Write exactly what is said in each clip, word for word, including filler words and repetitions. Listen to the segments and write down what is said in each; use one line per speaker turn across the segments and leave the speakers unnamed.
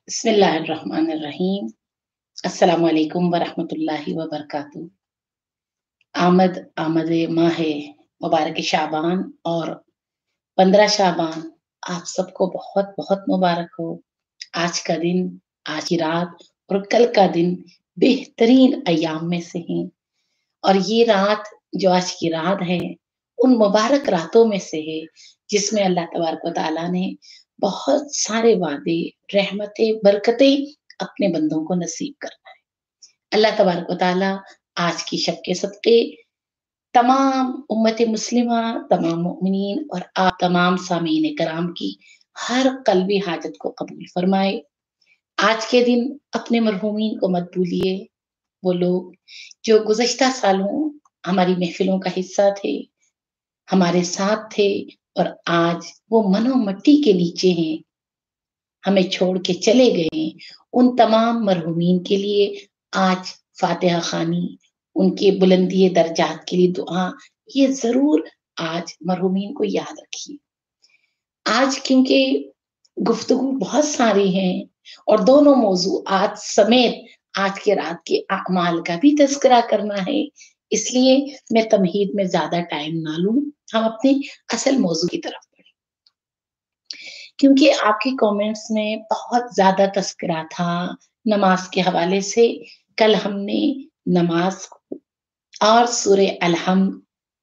बिस्मिल्लाहिर्रहमानिर्रहीम। अस्सलामु अलैकुम वरहमतुल्लाहि वबरकातुहू। आमद आमद माह मुबारक शाबान और पंद्रह शाबान आप सबको बहुत बहुत मुबारक हो। आज का दिन, आज की रात और कल का दिन बेहतरीन अय्याम में से हैं और ये रात जो आज की रात है उन मुबारक रातों में से है जिसमें अल्लाह तबारक व तआला ने बहुत सारे वादे, रहमतें, बरकतें अपने बंदों को नसीब करना है। अल्लाह तबारक व तआला आज की शब के सदक़े तमाम उम्मत मुस्लिमा, तमाम मोमिनीन और आप तमाम सामीन कराम की हर क़ल्बी हाजत को कबूल फरमाए। आज के दिन अपने मरहूमीन को मत भूलिए, वो लोग जो गुज़श्ता सालों हमारी महफ़िलों का हिस्सा थे, हमारे साथ थे और आज वो मनो मट्टी के नीचे हैं, हमें छोड़ के चले गए। उन तमाम मरहूमीन के लिए आज फ़ातिहा ख़वानी, उनके बुलंदी दर्जात के लिए दुआ, ये ज़रूर आज मरहूमीन को याद रखिए। आज क्योंकि गुफ्तगू बहुत सारी हैं और दोनों मौज़ूआत समेत आज के रात के अमाल का भी तज़किरा करना है, इसलिए मैं तमहीद में ज़्यादा टाइम ना लूँ, हम अपने असल मौज़ू की तरफ बढ़ें। क्योंकि आपके कमेंट्स में बहुत ज़्यादा तज़किरा था नमाज़ के हवाले से। कल हमने नमाज़ और सूरे अल-हम्द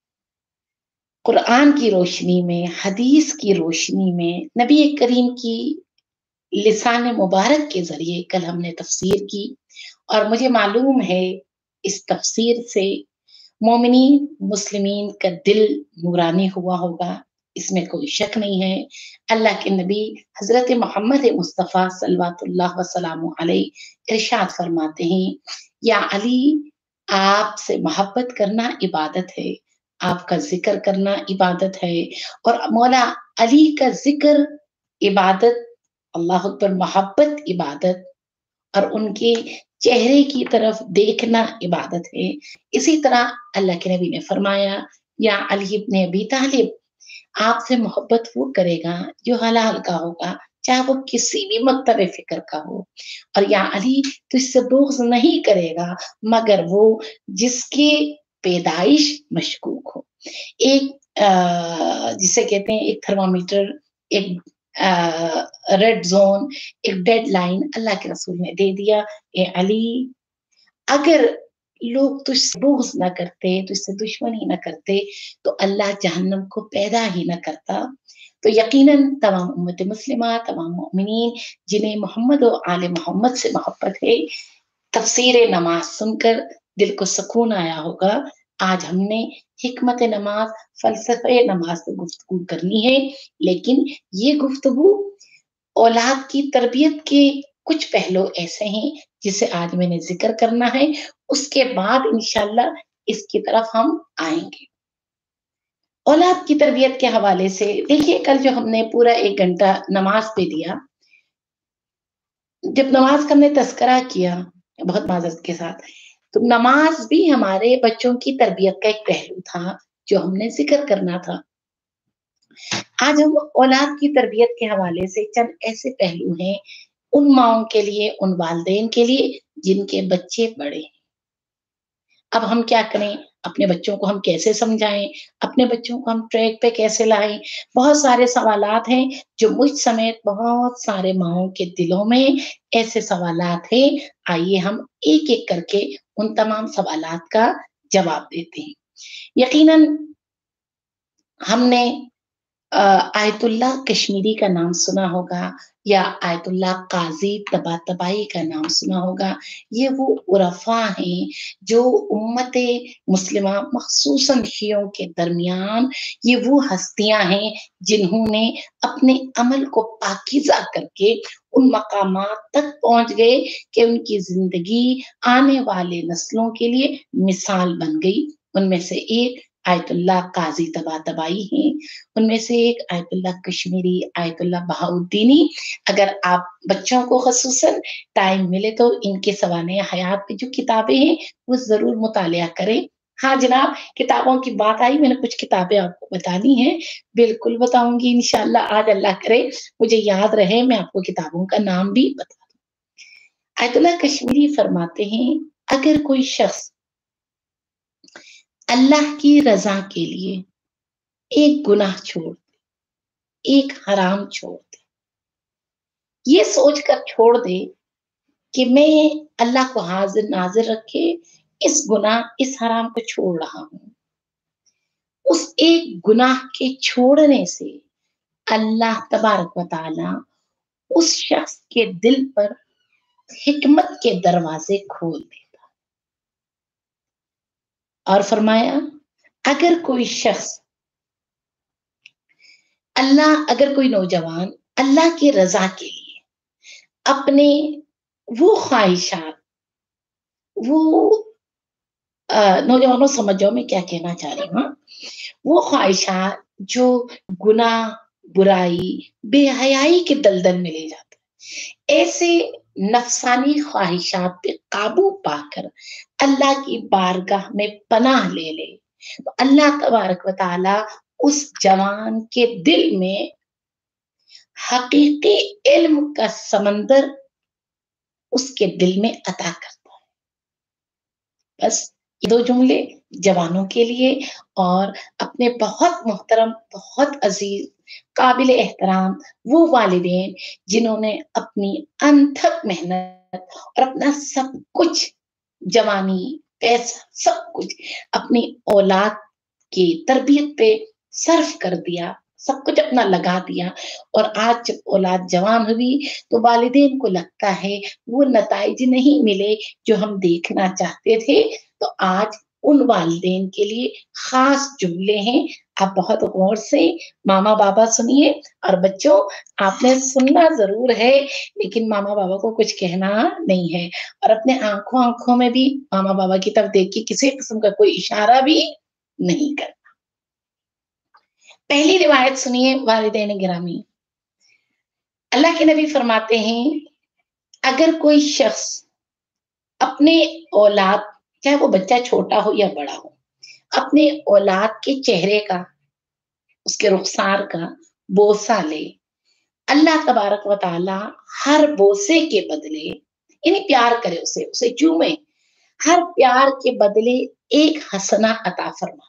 कुरान की रोशनी में, हदीस की रोशनी में, नबी करीम की लिसाने मुबारक के ज़रिए कल हमने तफ़सीर की और मुझे मालूम है इस तफ़सीर से मोमिनीन, मुस्लिमीन का दिल नूरानी हुआ होगा, इसमें कोई शक नहीं है। अल्लाह के नबी हज़रत मोहम्मद मुस्तफ़ा सल्लल्लाहु वसल्लम अलैहि इरशाद फरमाते हैं, या अली आपसे मोहब्बत करना इबादत है, आपका ज़िक्र करना इबादत है और मौला अली का ज़िक्र इबादत, अल्लाह अकबर मोहब्बत इबादत और उनके चेहरे की तरफ देखना इबादत है। इसी तरह अल्लाह के नबी ने फरमाया, या अली इब्न अबी तालिब आपसे मोहब्बत वो करेगा जो हलाल का होगा, चाहे वो किसी भी मकतबे फ़िक्र का हो, और या अली तुझसे बुग़्ज़ नहीं करेगा मगर वो जिसकी पैदाइश मशकूक हो। एक अ, जिसे कहते हैं एक थर्मामीटर, एक अ, रेड ज़ोन, एक डेडलाइन अल्लाह के रसूल ने दे दिया, ए अली अगर लोग तुझसे बुग़्ज़ ना करते, तुझसे दुश्मनी ना करते, तो अल्लाह जहन्नम को पैदा ही ना करता। तो यकीनन तमाम उम्मत मुस्लिमा, तमाम मोमिनीन जिन्हें मोहम्मद और आले मोहम्मद से मोहब्बत है, तफ़सीर नमाज़ सुनकर दिल को सुकून आया होगा। आज हमने हिकमत नमाज़, फ़लसफ़े नमाज़ पे गुफ्तगू करनी है, लेकिन ये गुफ्तगू औलाद की तरबियत के कुछ पहलू ऐसे हैं जिसे आज मैंने ज़िक्र करना है, उसके बाद इंशाअल्लाह इसकी तरफ हम आएँगे। औलाद की तरबियत के हवाले से देखिए, कल जो हमने पूरा एक घंटा नमाज़ पे दिया, जब नमाज़ का हमने तज़किरा किया, बहुत माज़रत के साथ, तो नमाज़ भी हमारे बच्चों की तरबियत का एक पहलू था, जो हमने ज़िक्र करना था। आज हम औलाद की तरबियत के हवाले से चंद ऐसे पहलू हैं, उन माँओं के लिए, उन वालिदैन के लिए, जिनके बच्चे बड़े हैं। अब हम क्या करें? अपने बच्चों को हम कैसे समझाएँ? अपने बच्चों को हम ट्रैक पे कैसे लाएँ? बहुत सारे सवालात हैं, जो मुझ समेत बहुत सारे माँओं के दिलों में ऐसे सवालात हैं, आइए हम एक-एक करके उन तमाम सवालात का जवाब देते हैं। यकीनन हमने अ, आयतुल्लाह कश्मीरी का नाम सुना होगा या आयतुल्लाह काज़ी तबातबाई का नाम सुना होगा। ये वो उलफ़ा हैं, जो उम्मत मुस्लिमा मख़सूसन शियों के दरमियान ये वो हस्तियाँ हैं, जिन्होंने अपने अमल को पाकीज़ा करके उन मक़ामात तक पहुँच गए कि उनकी ज़िंदगी आने वाले नस्लों के लिए मिसाल बन गई। उनमें से एक आयतुल्लाह काज़ी तबातबाई हैं, उनमें से एक आयतुल्लाह कश्मीरी, आयतुल्लाह बहाउद्दीनी। अगर आप बच्चों को ख़ुसूसन टाइम मिले तो इनके सवाने हयात पे जो किताबें हैं, वो ज़रूर मुतालिया करें। हाँ जनाब, किताबों की बात आई, मैंने कुछ किताबें आपको बतानी हैं, बिल्कुल बताऊँगी इंशाअल्लाह। आज अल्लाह करे मुझे याद रहे, मैं आपको किताबों का नाम भी बता दूँ। आयतुल्लाह कश्मीरी फरमाते हैं, अगर कोई शख्स अल्लाह की रज़ा के लिए एक गुनाह छोड़, एक हराम छोड़ दे, ये सोचकर छोड़ दे कि मैं अल्लाह को हाज़िर नाज़िर रखे इस गुनाह, इस हराम को छोड़ रहा हूँ। उस एक गुनाह के छोड़ने से अल्लाह तबारक व तआला उस शख्स के दिल पर हिकमत के दरवाजे खोल देता। और फरमाया, अगर कोई शख्स अल्लाह अगर कोई नौजवान अल्लाह की रज़ा के लिए अपने वो ख्वाहिशात, वो अ, नौजवानों समझ जाओ मैं क्या कहना चाह रही हूँ, हाँ? वो ख्वाहिशात जो गुनाह, बुराई, बेहयाई के दलदल में ले जाते हैं, ऐसे नफसानी ख्वाहिशात पे काबू पाकर अल्लाह की बारगाह में पनाह ले ले, तो अल्लाह तबारक व तआला उस जवान के दिल में हकीकी इल्म का समंदर उसके दिल में अता करता है। बस ये दो जुमले जवानों के लिए और अपने बहुत मोहतरम, बहुत अजीज, काबिल एहतराम वो वालिदैन जिन्होंने अपनी अनथक मेहनत और अपना सब कुछ, जवानी, पैसा, सब कुछ अपनी औलाद की तरबियत पे सर्फ कर दिया, सब कुछ अपना लगा दिया, और आज जब औलाद जवान हुई तो वालिदैन को लगता है वो नताइज नहीं मिले जो हम देखना चाहते थे। तो आज उन वालिदैन के लिए खास जुमले हैं, आप बहुत गौर से मामा बाबा सुनिए। और बच्चों, आपने सुनना जरूर है लेकिन मामा बाबा को कुछ कहना नहीं है, और अपने आंखों आंखों में भी मामा बाबा की तरफ देख के किसी किस्म का कोई इशारा भी नहीं करना। पहली रिवायत सुनिए वालिदैन गिरामी। अल्लाह के नबी फरमाते हैं, अगर कोई शख्स अपने औलाद, चाहे वो बच्चा छोटा हो या बड़ा हो, अपने औलाद के चेहरे का, उसके रुखसार का बोसा ले, अल्लाह तबारक व तआला हर बोसे के बदले, यानी प्यार करे उसे, उसे चूमे, हर प्यार के बदले एक हसना अता फरमा,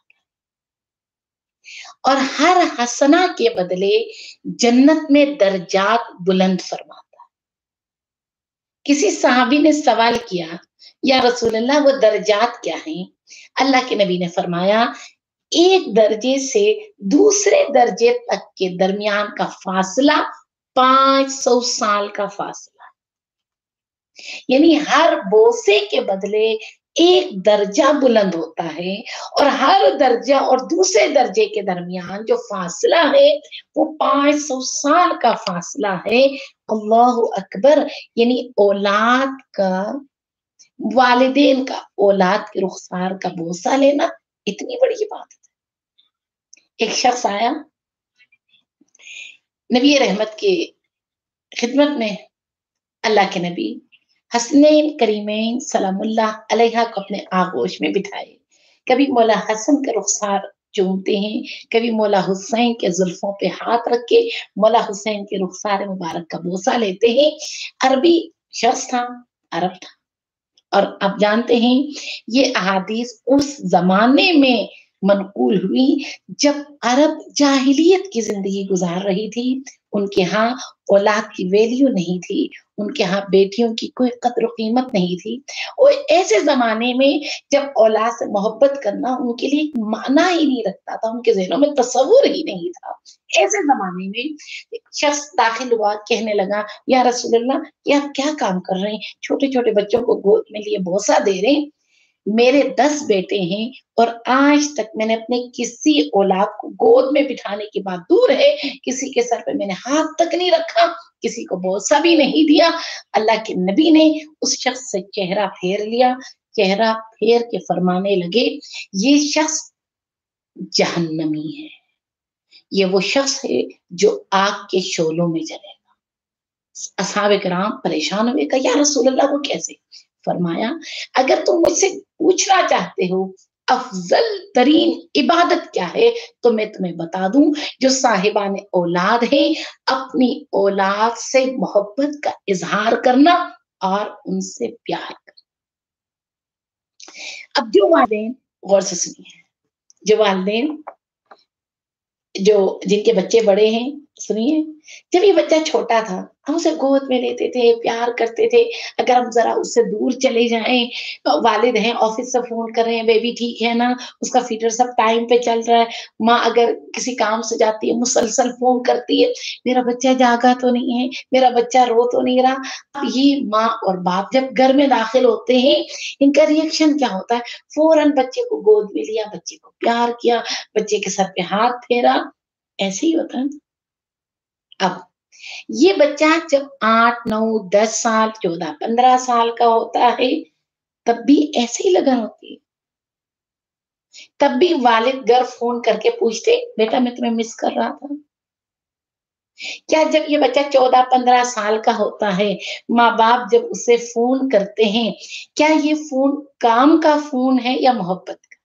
और हर हसना के बदले जन्नत में दर्जात बुलंद फरमाता है। किसी सहाबी ने सवाल किया, या रसूलल्लाह वो दर्जात क्या हैं? अल्लाह के नबी ने फरमाया, एक दर्जे से दूसरे दर्जे तक के दरमियान का फासला पाँच सौ साल का फासला, यानी हर बोसे के बदले एक दर्जा बुलंद होता है, और हर दर्जा और दूसरे दर्जे के दरमियान जो फासला है वो पाँच सौ साल का फासला है। अल्लाहु अकबर, यानी औलाद का, वालिदैन का औलाद के रुखसार का बोसा लेना इतनी बड़ी बात है। एक शख्स आया नबी रहमत के खिदमत में, अल्लाह के नबी हसनैन करीमैन सलामुल्लाह अलैहा को अपने आगोश में बिठाए, कभी मौला हसन का रुखसार चूमते हैं, कभी मौला हुसैन के जुल्फों पे हाथ रख के मौला हुसैन के रुखसार मुबारक का बोसा लेते हैं। अरबी शख्स था, अरब था, और आप जानते हैं ये अहादीस उस जमाने में मनकूल हुई जब अरब जाहिलियत की जिंदगी गुजार रही थी। उनके यहाँ औलाद की वैल्यू नहीं थी, उनके यहाँ बेटियों की कोई कद्र कीमत नहीं थी। और ऐसे जमाने में जब औलाद से मोहब्बत करना उनके लिए एक माना ही नहीं रखता था, उनके ज़हनों में तसव्वुर ही नहीं था। ऐसे जमाने में एक शख्स दाखिल हुआ, कहने लगा, या रसूलल्लाह ये आप क्या काम कर रहे हैं? छोटे-छोटे बच्चों को गोद में लिए बोसा दे रहे हैं। मेरे दस बेटे हैं और आज तक मैंने अपने किसी औलाद को गोद में बिठाने की बात दूर है, किसी के सर पे मैंने हाथ तक नहीं रखा, किसी को बोसा भी नहीं दिया। अल्लाह के नबी ने उस शख्स से चेहरा फेर लिया, चेहरा फेर के फरमाने लगे, ये शख्स जहन्नमी है, ये वो शख्स है जो आग के शोलों में जलेगा। असहाबे किराम परेशान हुए, कहा, या रसूल अल्लाह वो कैसे? फरमाया, अगर तुम मुझसे पूछना चाहते हो अफजल तरीन इबादत क्या है, तो मैं तुम्हें बता दूं, जो साहिबाने औलाद है अपनी औलाद से मोहब्बत का इजहार करना اور ان سے پیار کریں۔ اب جو والدین غور سے سنیے، جو والدین جو جن کے بچے بڑے ہیں، سنیے، جب یہ بچہ چھوٹا تھا ہم اسے گود میں لیتے تھے، پیار کرتے تھے۔ اگر ہم ذرا اس سے دور چلے جائیں، والد ہیں آفس سے فون کر رہے ہیں، بیبی ٹھیک ہے نا، اس کا فیڈر سب ٹائم پہ چل رہا ہے، ماں اگر کسی کام سے جاتی ہے مسلسل فون کرتی ہے، میرا بچہ جاگا تو نہیں ہے، میرا بچہ رو تو نہیں رہا۔ اب یہ ماں اور باپ جب گھر میں داخل ہوتے ہیں، ان کا ریئیکشن کیا ہوتا ہے؟ فوراً بچے کو گود میں لیا، بچے کو پیار کیا، بچے کے سر پہ ہاتھ پھیرا، ایسے ہی ہوتا ہے۔ اب یہ بچہ جب آٹھ نو دس سال چودہ پندرہ سال کا ہوتا ہے تب بھی ایسے ہی لگن ہوتی ہے، تب بھی والد گھر فون کر کے پوچھتے بیٹا میں تمہیں مس کر رہا تھا۔ کیا جب یہ بچہ چودہ پندرہ سال کا ہوتا ہے، ماں باپ جب اسے فون کرتے ہیں، کیا یہ فون کام کا فون ہے یا محبت کا؟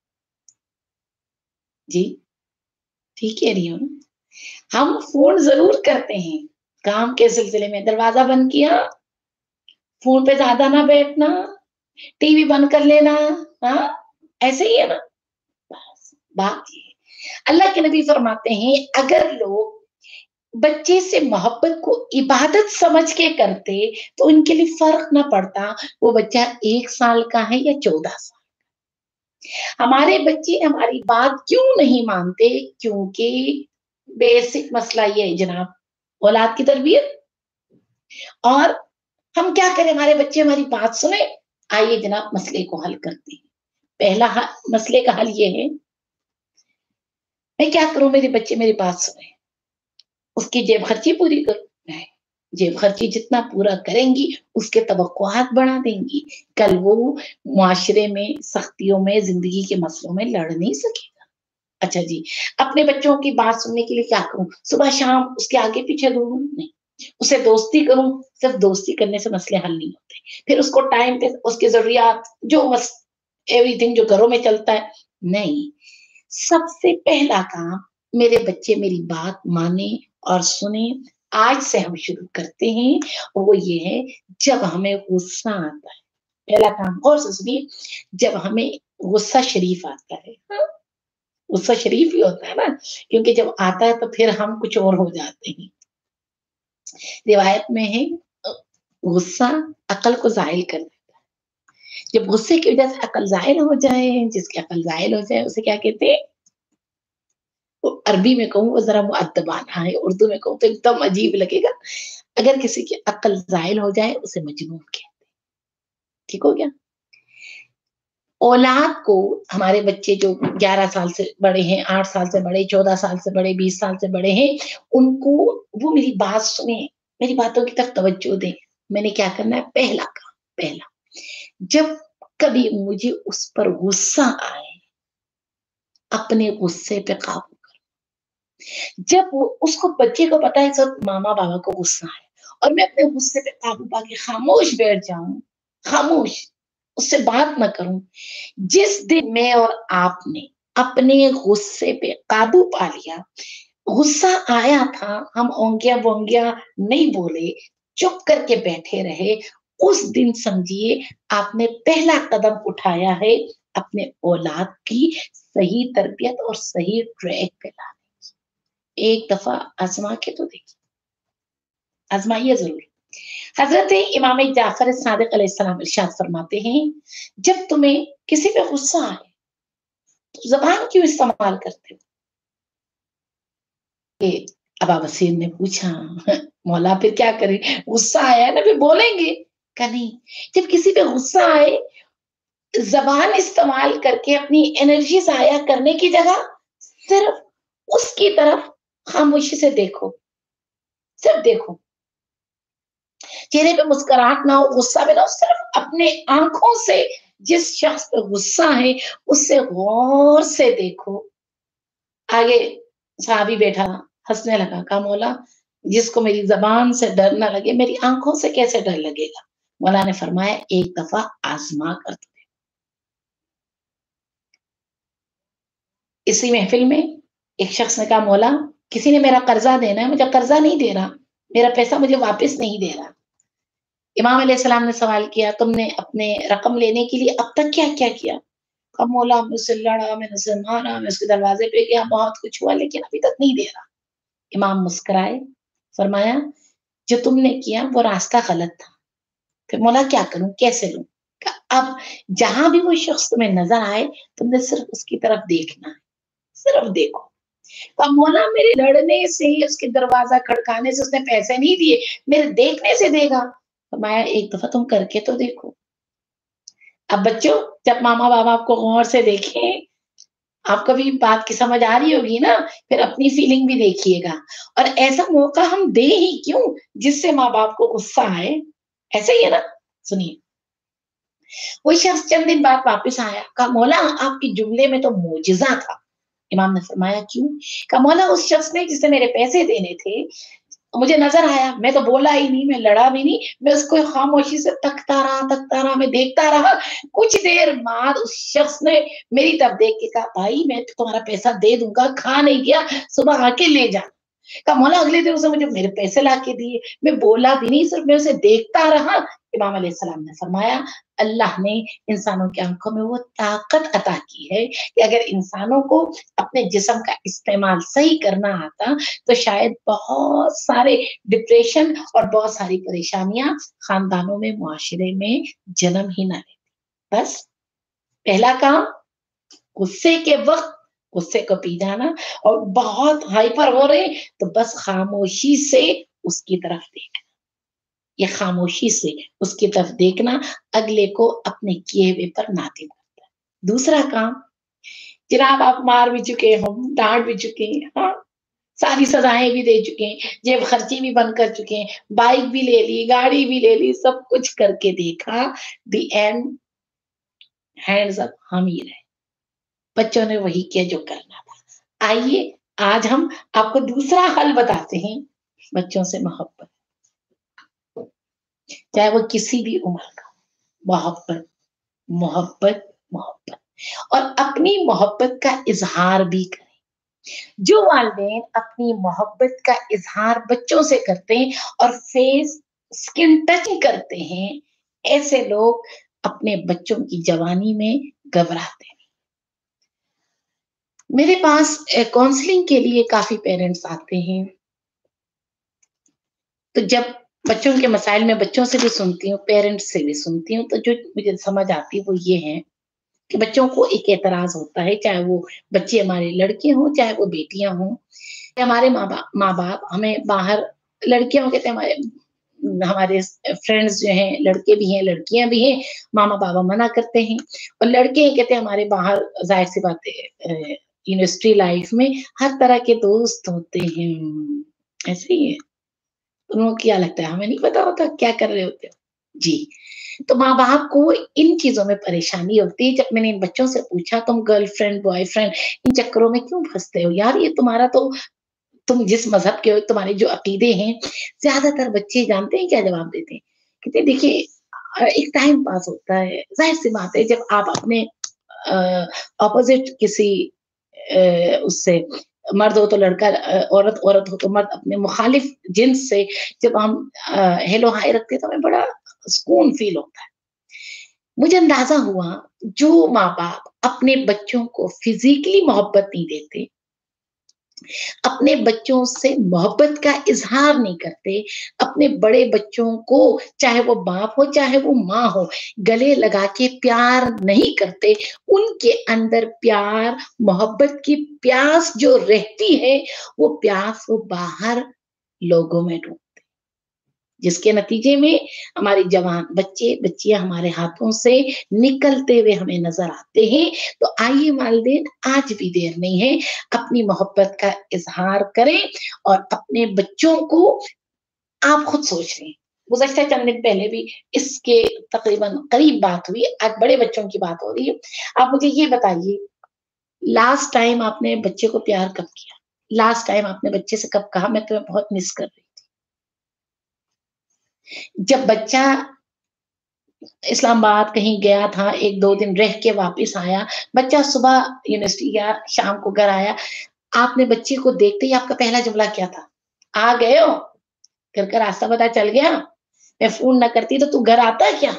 جی ٹھیک کہہ رہی ہوں، ہم فون ضرور کرتے ہیں کام کے سلسلے میں، دروازہ بند کیا، فون پہ زیادہ نہ بیٹھنا، ٹی وی بند کر لینا، ہاں ایسے ہی ہے نا۔ بس بات یہ ہے، اللہ کے نبی فرماتے ہیں اگر لوگ بچے سے محبت کو عبادت سمجھ کے کرتے تو ان کے لیے فرق نہ پڑتا وہ بچہ ایک سال کا ہے یا چودہ سال۔ ہمارے بچے ہماری بات کیوں نہیں مانتے؟ کیونکہ بیسک مسئلہ یہ ہے جناب، اولاد کی تربیت، اور ہم کیا کریں ہمارے بچے ہماری بات سنیں؟ آئیے جناب مسئلے کو حل کرتے ہیں۔ پہلا مسئلے کا حل یہ ہے، میں کیا کروں میرے بچے میری بات سنیں، اس کی جیب خرچی پوری کروں؟ نہیں، جیب خرچی جتنا پورا کریں گی اس کے توقعات بڑھا دیں گی، کل وہ معاشرے میں سختیوں میں زندگی کے مسئلوں میں لڑ نہیں سکے گا۔ اچھا جی، اپنے بچوں کی بات سننے کے لیے کیا کروں؟ صبح شام اس کے آگے پیچھے دوڑوں؟ نہیں، اسے دوستی کروں، صرف دوستی کرنے سے مسئلے حل نہیں ہوتے، پھر اس کو ٹائم پہ اس کے ضروریات جو بس ایوری تھنگ جو گھروں میں چلتا ہے، نہیں، سب سے پہلا کام میرے بچے میری بات مانیں اور سنیں، آج سے ہم شروع کرتے ہیں، وہ یہ ہے جب ہمیں غصہ آتا ہے، پہلا کام غور سے سنیے، جب ہمیں غصہ شریف آتا ہے، ہاں، غصہ شریف ہی ہوتا ہے نا، کیونکہ جب آتا ہے تو پھر ہم کچھ اور ہو جاتے ہیں۔ روایت میں ہے غصہ عقل کو زائل کر دیتا ہے، جب غصے کی وجہ سے عقل زائل ہو جائے، جس کی عقل زائل ہو جائے اسے کیا کہتے ہیں؟ عربی میں کہوں وہ ذرا مؤدبانہ ہے، اردو میں کہوں تو ایک دم عجیب لگے گا، اگر کسی کی عقل زائل ہو جائے اسے مجنون کہتے ہیں، ٹھیک ہو گیا؟ اولاد کو ہمارے بچے جو گیارہ سال سے بڑے ہیں، آٹھ سال سے بڑے، چودہ سال سے بڑے، بیس سال سے بڑے ہیں، ان کو وہ میری بات سنیں، میری باتوں کی طرف توجہ دیں۔ میں نے کیا کرنا ہے؟ پہلا کام، پہلا جب کبھی مجھے اس پر غصہ آئے اپنے غصے پہ قابو کرو۔ جب وہ اس کو بچے کو پتا ہے سب ماما بابا کو غصہ ہے اور میں اپنے غصے پہ قابو پا کے خاموش بیٹھ جاؤں، خاموش اس سے بات نہ کروں، جس دن میں اور آپ نے اپنے غصے پہ قابو پا لیا، غصہ آیا تھا، ہم اونگیا بونگیا نہیں بولے، چپ کر کے بیٹھے رہے، اس دن سمجھیے آپ نے پہلا قدم اٹھایا ہے اپنے اولاد کی صحیح تربیت اور صحیح ٹریک پہ لانے کی۔ ایک دفعہ آزما کے تو دیکھیے، آزمائیے ضرور۔ حضرت امام جعفر صادق علیہ السلام ارشاد فرماتے ہیں جب تمہیں کسی پہ غصہ آئے تو زبان کیوں استعمال کرتے ہو؟ ابا بصیر نے پوچھا مولا پھر کیا کریں، غصہ آیا ہے نا پھر بولیں گے؟ کہ نہیں، جب کسی پہ غصہ آئے زبان استعمال کر کے اپنی انرجی ضائع کرنے کی جگہ صرف اس کی طرف خاموشی سے دیکھو، صرف دیکھو، چہرے پہ مسکراہٹ نہ ہو، غصہ بھی نہ ہو، صرف اپنے آنکھوں سے جس شخص پہ غصہ ہے اس سے غور سے دیکھو۔ آگے صحابی بیٹھا ہنسنے لگا، کہا مولا جس کو میری زبان سے ڈر نہ لگے میری آنکھوں سے کیسے ڈر لگے گا؟ مولا نے فرمایا ایک دفعہ آزما کر دو۔ اسی محفل میں ایک شخص نے کہا مولا کسی نے میرا قرضہ دینا ہے، مجھے قرضہ نہیں دے رہا، میرا پیسہ مجھے واپس نہیں دے رہا۔ इमाम अलैहिस्सलाम ने सवाल किया, तुमने अपने रकम लेने के लिए अब तक क्या-क्या किया? कहा मौला मुझसे लड़ा, मैंने उसे मारा, मैं उसके दरवाज़े पे गया, बहुत कुछ हुआ लेकिन अभी तक नहीं दे रहा। इमाम मुस्कुराए, फरमाया जो तुमने किया वो रास्ता गलत था। फिर मौला क्या करूँ, कैसे लूँ? कहा अब जहाँ भी वो शख्स तुम्हें नज़र आए, तुमने सिर्फ़ उसकी तरफ देखना है, सिर्फ़ देखो। कहा मौला मेरे लड़ने से, उसके दरवाज़ा खड़काने से उसने पैसे नहीं दिए, मेरे देखने से देगा। फरमाया एक दफ़ा तुम करके तो देखो। अब बच्चों, जब मामा-बाबा आपको गौर से देखें, आपको भी बात की समझ आ रही होगी ना, फिर अपनी फीलिंग भी देखिएगा। और ऐसा मौका हम दें ही क्यों, जिससे माँ-बाप को गुस्सा आए, ऐसे ही है ना? सुनिए, वो शख्स चंद दिन बाद वापस आया, कहा मौला आपके जुमले में तो मोजिज़ा था। इमाम ने फरमाया क्यों? कहा मौला उस शख्स ने जिसे मेरे पैसे देने थे, मुझे नज़र आया, मैं तो बोला ही नहीं, मैं लड़ा भी नहीं, मैं उसको खामोशी से तकता रहा, तकता रहा, मैं देखता रहा। कुछ देर बाद उस शख्स ने मेरी तरफ देख के कहा, भाई मैं तो तुम्हारा पैसा दे दूँगा, खा नहीं गया, सुबह आके ले जा। कहा मौला अगले दिन उसने मुझे मेरे पैसे लाके दिए, मैं बोला भी नहीं, सिर्फ मैं उसे देखता रहा। इमाम अलैहिस्सलाम ने फरमाया, अल्लाह ने इंसानों की आँखों में वो ताकत अता की है कि अगर इंसानों को अपने जिस्म का इस्तेमाल सही करना आता, तो शायद बहुत सारे डिप्रेशन और बहुत सारी परेशानियाँ खानदानों में, मुआशरे में जन्म ही ना लेती। बस पहला काम गुस्से के वक़्त गुस्से को पी जाना, और बहुत हाइपर हो रहे हैं तो बस खामोशी से उसकी तरफ देखना। ये खामोशी से उसकी तरफ देखना अगले को अपने किए हुए पर नादिम करता है। दूसरा काम, जनाब आप मार भी चुके हो, डाँट भी चुके हैं, हाँ? सारी सज़ाएँ भी दे चुके हैं, जेब खर्ची भी बंद कर चुके हैं, बाइक भी ले ली, गाड़ी भी ले ली, सब कुछ करके देखा, द एंड हैंड्स अप हम ही रहे। बच्चों ने वही किया जो करना था। आइए आज हम आपको दूसरा हल बताते हैं बच्चों से मोहब्बत, चाहे वो किसी भी उम्र का हो, मोहब्बत, मोहब्बत, मोहब्बत, और अपनी मोहब्बत का इज़हार भी करें। जो वालिदैन अपनी मोहब्बत का इज़हार बच्चों से करते हैं और फेस स्किन टच करते हैं, ऐसे लोग अपने बच्चों की जवानी में घबराते हैं। मेरे पास अ, काउंसलिंग के लिए काफ़ी पेरेंट्स आते हैं, तो जब बच्चों के मसाइल मैं बच्चों से भी सुनती हूँ, पेरेंट्स से भी सुनती हूँ, तो जो मुझे समझ आती है वो ये है कि बच्चों को एक एतराज़ होता है, चाहे वो बच्चे हमारे लड़के हों, चाहे वो बेटियाँ हों। हमारे माँ-बाप माँ-बाप हमें बाहर, लड़कियों को कहते हैं हमारे हमारे फ्रेंड्स जो हैं, लड़के भी हैं, लड़कियाँ भी हैं, मामा-बाबा मना करते हैं, और लड़के हैं कहते हैं हमारे बाहर, ज़ाहिर-सी बात है अ, यूनिवर्सिटी लाइफ़ में हर तरह के दोस्त होते हैं, ऐसे ही है। उनको क्या लगता है, हमें नहीं पता होता क्या कर रहे होते हो? जी। तो माँ-बाप को इन चीज़ों में परेशानी होती है। जब मैंने इन बच्चों से पूछा तुम गर्लफ्रेंड, बॉयफ्रेंड इन चक्करों में क्यों फँसते हो? यार ये तुम्हारा तो, तुम जिस मज़हब के हो, तुम्हारे जो अकीदे हैं, ज़्यादातर बच्चे जानते हैं क्या जवाब देते हैं? कहते हैं देखिए अ, एक टाइम पास होता है, ज़ाहिर-सी बात है जब आप अपने अ, ऑपोज़िट किसी अ, उससे, मर्द हो तो लड़का, अ, औरत औरत हो तो मर्द, अपने मुखालिफ जिन्स से जब हम अ, हेलो हाय रखते हैं तो हमें बड़ा सुकून फ़ील होता है। मुझे अंदाज़ा हुआ जो माँ-बाप अपने बच्चों को फ़िज़िकली मोहब्बत नहीं देते, अपने बच्चों से मोहब्बत का इज़हार नहीं करते, अपने बड़े बच्चों को, चाहे वो बाप हो, चाहे वो माँ हो, गले लगा के प्यार नहीं करते, उनके अंदर प्यार, मोहब्बत की प्यास जो रहती है, वो प्यास वो बाहर लोगों में ढूँढते, जिसके नतीजे में हमारे जवान बच्चे-बच्चियाँ हमारे हाथों से निकलते हुए हमें नज़र आते हैं। तो आइए वालिदैन, आज भी देर नहीं है, अपनी मोहब्बत का इज़हार करें और अपने बच्चों को, आप खुद सोच रहे हैं, गुज़श्ता चंद दिन पहले भी इसके तकरीबन करीब बात हुई, आज बड़े बच्चों की बात हो रही है। आप मुझे ये बताइए, लास्ट टाइम आपने बच्चे को प्यार कब किया? लास्ट टाइम आपने बच्चे से कब कहा मैं तुम्हें बहुत मिस कर रही हूँ? जब बच्चा इस्लामाबाद कहीं गया था, एक दो दिन रह के वापिस आया, बच्चा सुबह यूनिवर्सिटी गया, शाम को घर आया, आपने बच्चे को देखते ही आपका पहला जुमला क्या था? आ गए हो? घर का रास्ता पता चल गया? मैं फ़ोन ना करती तो तू घर आता क्या?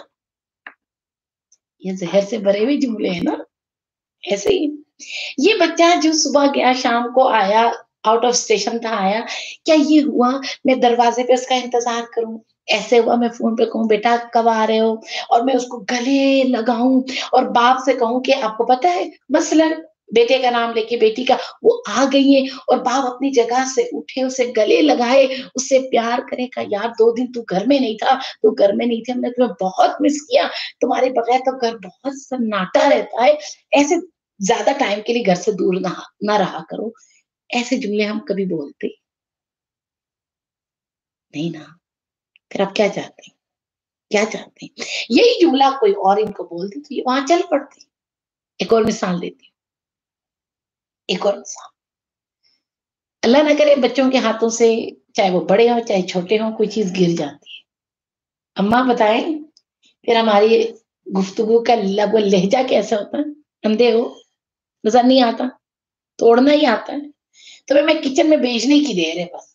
ये ज़हर से भरे हुए जुमले हैं ना, ऐसे ही। ये बच्चा जो सुबह गया, शाम को आया, आउट ऑफ स्टेशन था आया, क्या ये हुआ मैं दरवाज़े पे उसका इंतज़ार करूँ? ऐसे हुआ मैं फ़ोन पे कहूँ बेटा कब आ रहे हो? और मैं उसको गले लगाऊँ और बाप से कहूँ कि आपको पता है मसलन बेटे का नाम लेके बेटी का वो आ गई है और बाप अपनी जगह से उठे, उसे गले लगाए, उससे प्यार करे, कहा यार दो दिन तू घर में नहीं था, तू घर में नहीं थी, हमने तुम्हें बहुत मिस किया, तुम्हारे बगैर तो घर बहुत सन्नाटा रहता है। ऐसे ज़्यादा टाइम के लिए घर से दूर ना ना रहा करो। ऐसे जुमले हम कभी बोलते नहीं ना, फिर आप क्या चाहते हैं? क्या चाहते हैं? यही जुमला कोई और इनको बोल दे तो ये वहाँ चल पड़ते। एक और मिसाल देती हूँ, एक और मिसाल। अल्लाह ना करे बच्चों के हाथों से चाहे वो बड़े हों, चाहे छोटे हों, कोई चीज़ गिर जाती है। अम्मा बताएँ, फिर हमारी गुफ्तगू का लग लहज़ा कैसा होता है? अंधे हो, नज़र नहीं आता, तोड़ना ही आता है। तुम्हें मैं किचन में भेजने की देर है बस।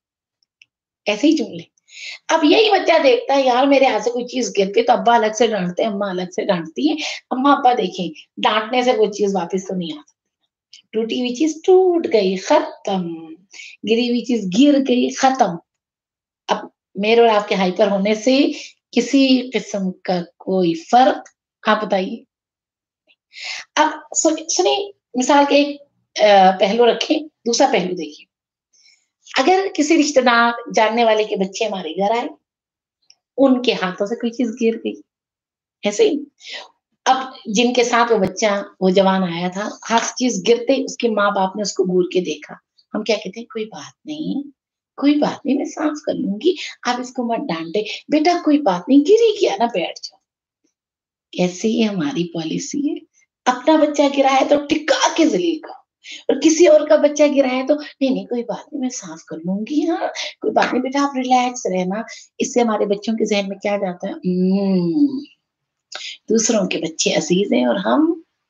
ऐसे ही जुमले। अब यही बच्चा देखता है यार मेरे हाथ से कोई चीज़ गिरती है तो अब्बा अलग से डाँटते हैं, अम्मा अलग से डाँटती हैं। अम्मा-अब्बा देखें, डाँटने से वो चीज़ वापस तो नहीं आ सकती। टूटी हुई चीज़ टूट गई, खत्म। गिरी हुई चीज़ गिर गई, खत्म। अब मेरे और आपके हाइपर होने से किसी किस्म का कोई फ़र्क आप बताइए? अब सुन सुनिए मिसाल के एक अ, पहलू रखें, दूसरा पहलू देखिए। अगर किसी रिश्तेदार, जानने वाले के बच्चे हमारे घर आए, उनके हाथों से कोई चीज़ गिर गई, ऐसे ही। अब जिनके साथ वो बच्चा, वो जवान आया था, हाथ से चीज़ गिरते ही उसके माँ-बाप ने उसको घूर के देखा। हम क्या कहते हैं, "कोई बात नहीं, कोई बात नहीं, मैं साफ कर लूँगी, आप इसको मत डाँटे। बेटा कोई बात नहीं, गिर ही गया ना, बैठ जाओ।" ऐसे ही हमारी पॉलिसी है। अपना बच्चा गिरा है तो टिका के ज़लील करो और किसी और का बच्चा गिरा है तो नहीं, नहीं कोई बात नहीं मैं साफ कर लूँगी हाँ, कोई बात नहीं बेटा आप रिलैक्स रहना। इससे हमारे बच्चों के ज़हन में क्या जाता है उम्म, दूसरों के बच्चे अज़ीज़ हैं और हम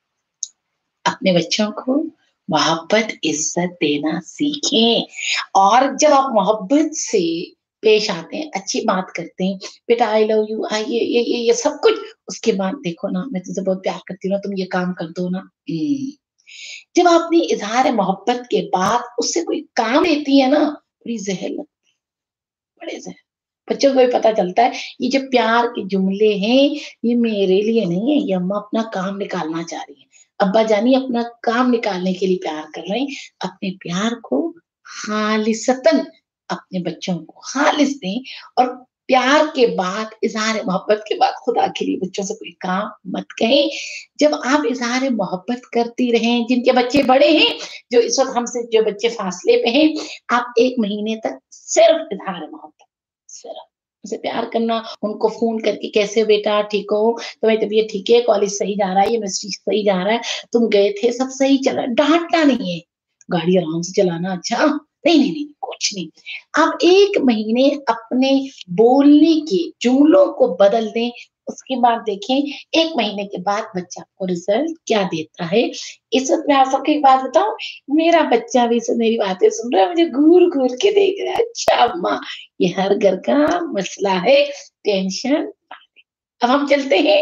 अपने बच्चों को मोहब्बत, इज़्ज़त देना सीखें और जब आप मोहब्बत से पेश आते हैं, अच्छी बात करते हैं, बेटा आई लव यू आई ये ये ये ये सब कुछ, उसके बाद देखो ना मैं तुझसे बहुत प्यार करती हूँ ना, तुम ये काम कर दो ना। हुँ, जब आपने इज़हार मोहब्बत के बाद उससे कोई काम लेती है ना, बड़ी ज़हर लगती है, बड़े ज़हर बच्चों को भी पता चलता है, ये जो प्यार के जुमले हैं, ये मेरे लिए नहीं है, ये अम्मा अपना काम निकालना चाह रही हैं। अब्बा जानी अपना काम निकालने के लिए प्यार कर रहे हैं। अपने प्यार को खालिसतन अपने बच्चों को खालिस दें और प्यार के बाद, इज़हार मोहब्बत के बाद खुदा के लिए बच्चों से कोई काम मत कहें। जब आप इज़हार मोहब्बत करती रहें, जिनके बच्चे बड़े हैं, जो इस वक़्त हमसे जो बच्चे फ़ासले पे हैं, आप एक महीने तक सिर्फ़ इज़हार मोहब्बत सिर्फ उनसे प्यार करना, उनको फ़ोन करके कैसे हो बेटा ठीक हो? तुम्हारी तबीयत ठीक है? कॉलेज सही जा रहा है? यूनिवर्सिटी सही जा रहा है? तुम गए थे सब सही चला डाँटना नहीं है। गाड़ी आराम से चलाना अच्छा नहीं, नहीं, नहीं, कुछ नहीं। आप एक महीने अपने बोलने के जुमलों को बदल दें, उसके बाद देखें एक महीने के बाद बच्चा आपको रिज़ल्ट क्या देता है। इस वक़्त मैं आप सबको एक बात बताऊँ, मेरा बच्चा भी स मेरी बातें सुन रहा है, मुझे घूर-घूर के देख रहा है, अच्छा अम्मा ये हर घर का मसला है, टेंशन अब हम चलते हैं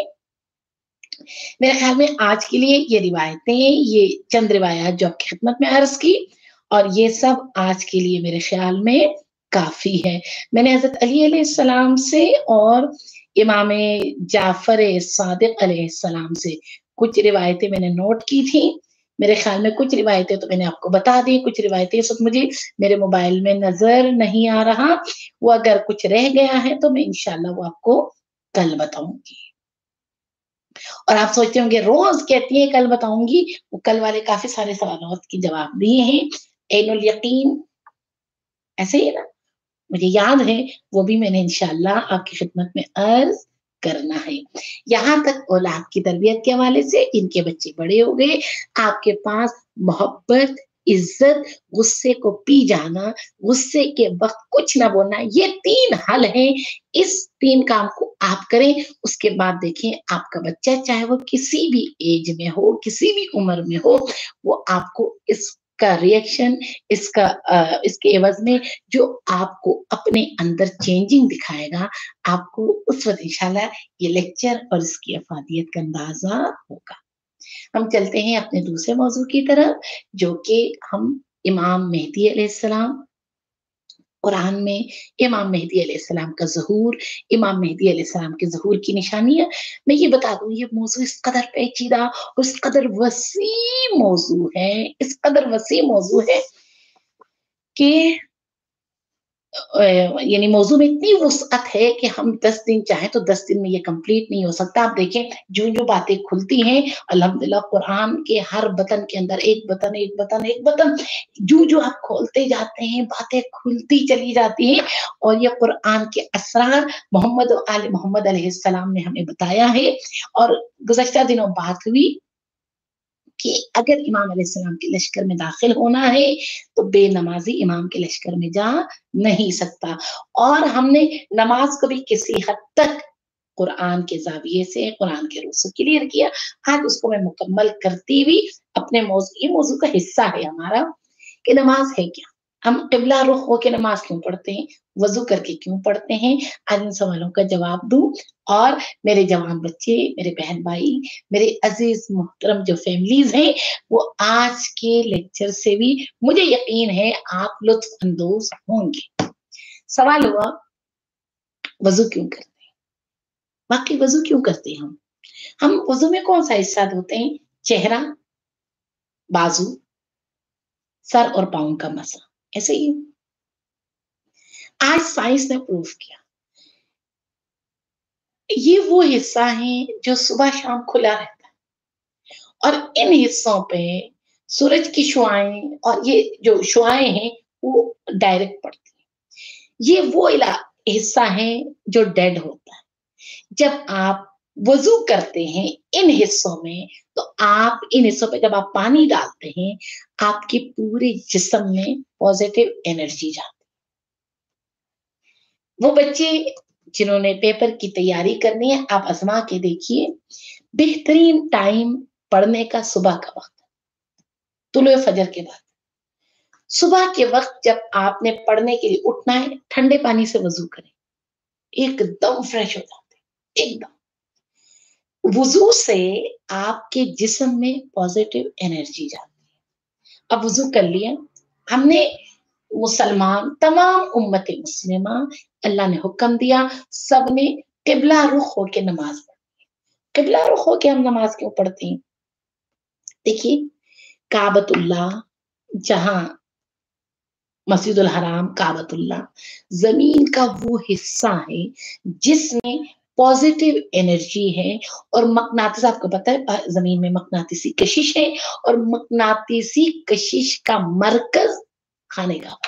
मेरे ख़्याल में आज के लिए ये रिवायतें, ये चंद रिवायात जो आपकी खिदमत में अर्ज़ की और ये सब आज के लिए मेरे ख़्याल में काफ़ी है। मैंने हज़रत अली अलैहिस्सलाम से और इमाम जाफ़र सादिक़ अलैहिस्सलाम से कुछ रिवायतें मैंने नोट की थी। मेरे ख़्याल में कुछ रिवायतें तो मैंने आपको बता दी, कुछ रिवायतें इस वक़्त मुझे मेरे मोबाइल में नज़र नहीं आ रहा। वो अगर कुछ रह गया है तो मैं इंशाअल्लाह वो आपको कल बताऊँगी। और आप सोचते होंगे रोज़ कहती हैं कल बताऊँगी, वो कल वाले काफ़ी सारे सवालात के जवाब दिए हैं। ऐनुल यकीन ऐसे ही है ना? मुझे याद है, वो भी मैंने इंशाअल्लाह आपकी खिदमत में अर्ज़ करना है। यहाँ तक औलाद की तरबियत के हवाले से इनके बच्चे बड़े हो गए, आपके पास मोहब्बत, इज़्ज़त, गुस्से को पी जाना, गुस्से के वक़्त कुछ ना बोलना, ये तीन हल हैं। इस तीन काम को आप करें, उसके बाद देखें आपका बच्चा चाहे वो किसी भी ऐज में हो, किसी भी उम्र में हो, वो आपको इस का रिएक्शन, इसका अ, इसके एवज़ में जो आपको अपने अंदर चेंजिंग दिखाएगा, आपको उस वक़्त इंशाअल्लाह ये लेक्चर और इसकी अफ़ादियत का अंदाज़ा होगा। हम चलते हैं अपने दूसरे मौज़ू की तरफ, जो कि हम इमाम मेहदी अलैहिस्सलाम, कुरान में इमाम मेहदी अलैहिस्सलाम का ज़हूर, इमाम मेहदी अलैहिस्सलाम के ज़हूर की निशानियाँ। मैं ये बता दूँ, ये मौज़ू इस कदर पेचीदा और इस कदर वसी मौज़ू है, इस कदर वसी मौज़ू है कि अ, यानी मौज़ू में इतनी वुसअत है कि हम दस दिन चाहें तो दस दिन में ये कंप्लीट नहीं हो सकता। आप देखें, जो-जो बातें खुलती हैं, अल्हम्दुलिल्लाह कुरान के हर बतन के अंदर एक बतन, एक बतन, एक बतन, जो-जो आप खोलते जाते हैं, बातें खुलती चली जाती हैं और ये कुरान के असरार मोहम्मद व आले मोहम्मद अलैहिस्सलाम ने हमें बताया है। और गुज़श्ता दिनों बात हुई कि अगर इमाम अलैहिस्सलाम के लश्कर में दाखिल होना है, तो बेनमाज़ी इमाम के लश्कर में जा नहीं सकता। और हमने नमाज़ को भी किसी हद तक कुरान के ज़ाविये से, कुरान के रूह से क्लियर किया। आज उसको मैं मुकम्मल करती हुई अपने मौज़ू ये मौज़ू का हिस्सा है हमारा कि नमाज़ है क्या? हम किबला रुख होके नमाज़ क्यों पढ़ते हैं? वज़ू करके क्यों पढ़ते हैं? आज इन सवालों का जवाब दूँ और मेरे जवान बच्चे, मेरे बहन-भाई, मेरे अज़ीज़ मोहतरम जो फ़ैमिलीज़ हैं, वो आज के लेक्चर से भी मुझे यकीन है आप लुत्फ़ अंदोज़ होंगे। सवाल हुआ, वज़ू क्यों करते हैं? वाक़ई वज़ू क्यों करते हैं हम? हम वज़ू में कौन-सा हिस्सा धोते हैं? चेहरा, बाजू, सर और पाँव का मसा, ऐसे ही। आज साइंस ने प्रूव किया, ये वो हिस्सा है जो सुबह-शाम खुला रहता है और इन हिस्सों पे सूरज की शुआएँ और ये जो शुआएँ हैं, वो डायरेक्ट पड़ती हैं। ये वो इला हिस्सा है जो डेड होता है। जब आप वज़ू करते हैं इन हिस्सों में, तो आप इन हिस्सों पे जब आप पानी डालते हैं, आपके पूरे जिस्म में पॉज़िटिव एनर्जी जाती है। वो बच्चे जिन्होंने पेपर की तैयारी करनी है, आप आज़मा के देखिए, बेहतरीन टाइम पढ़ने का सुबह का वक़्त, तुलुए फ़जर के बाद। सुबह के वक़्त जब आपने पढ़ने के लिए उठना है, ठंडे पानी से वज़ू करें, एकदम फ्रेश हो जाते हैं, एकदम। वुज़ू से आपके जिस्म में पॉज़िटिव एनर्जी जाती है। अब वुज़ू कर लिया, हमने मुसलमान तमाम उम्मत-ए मुस्लिमा, अल्लाह ने हुक्म दिया, सबने किबला रुख होके नमाज़ पढ़नी है। किबला रुख होके हम नमाज़ क्यों पढ़ते हैं? देखिए, काबतुल्लाह जहाँ मस्जिदुल हराम, काबतुल्लाह, ज़मीन का वो हिस्सा है जिसमें पॉज़िटिव एनर्जी है और मक़नातिस आपको पता है अ, ज़मीन में मक़नातिसी कशिश है और मक़नातिसी कशिश का मरकज़ खानेगाह।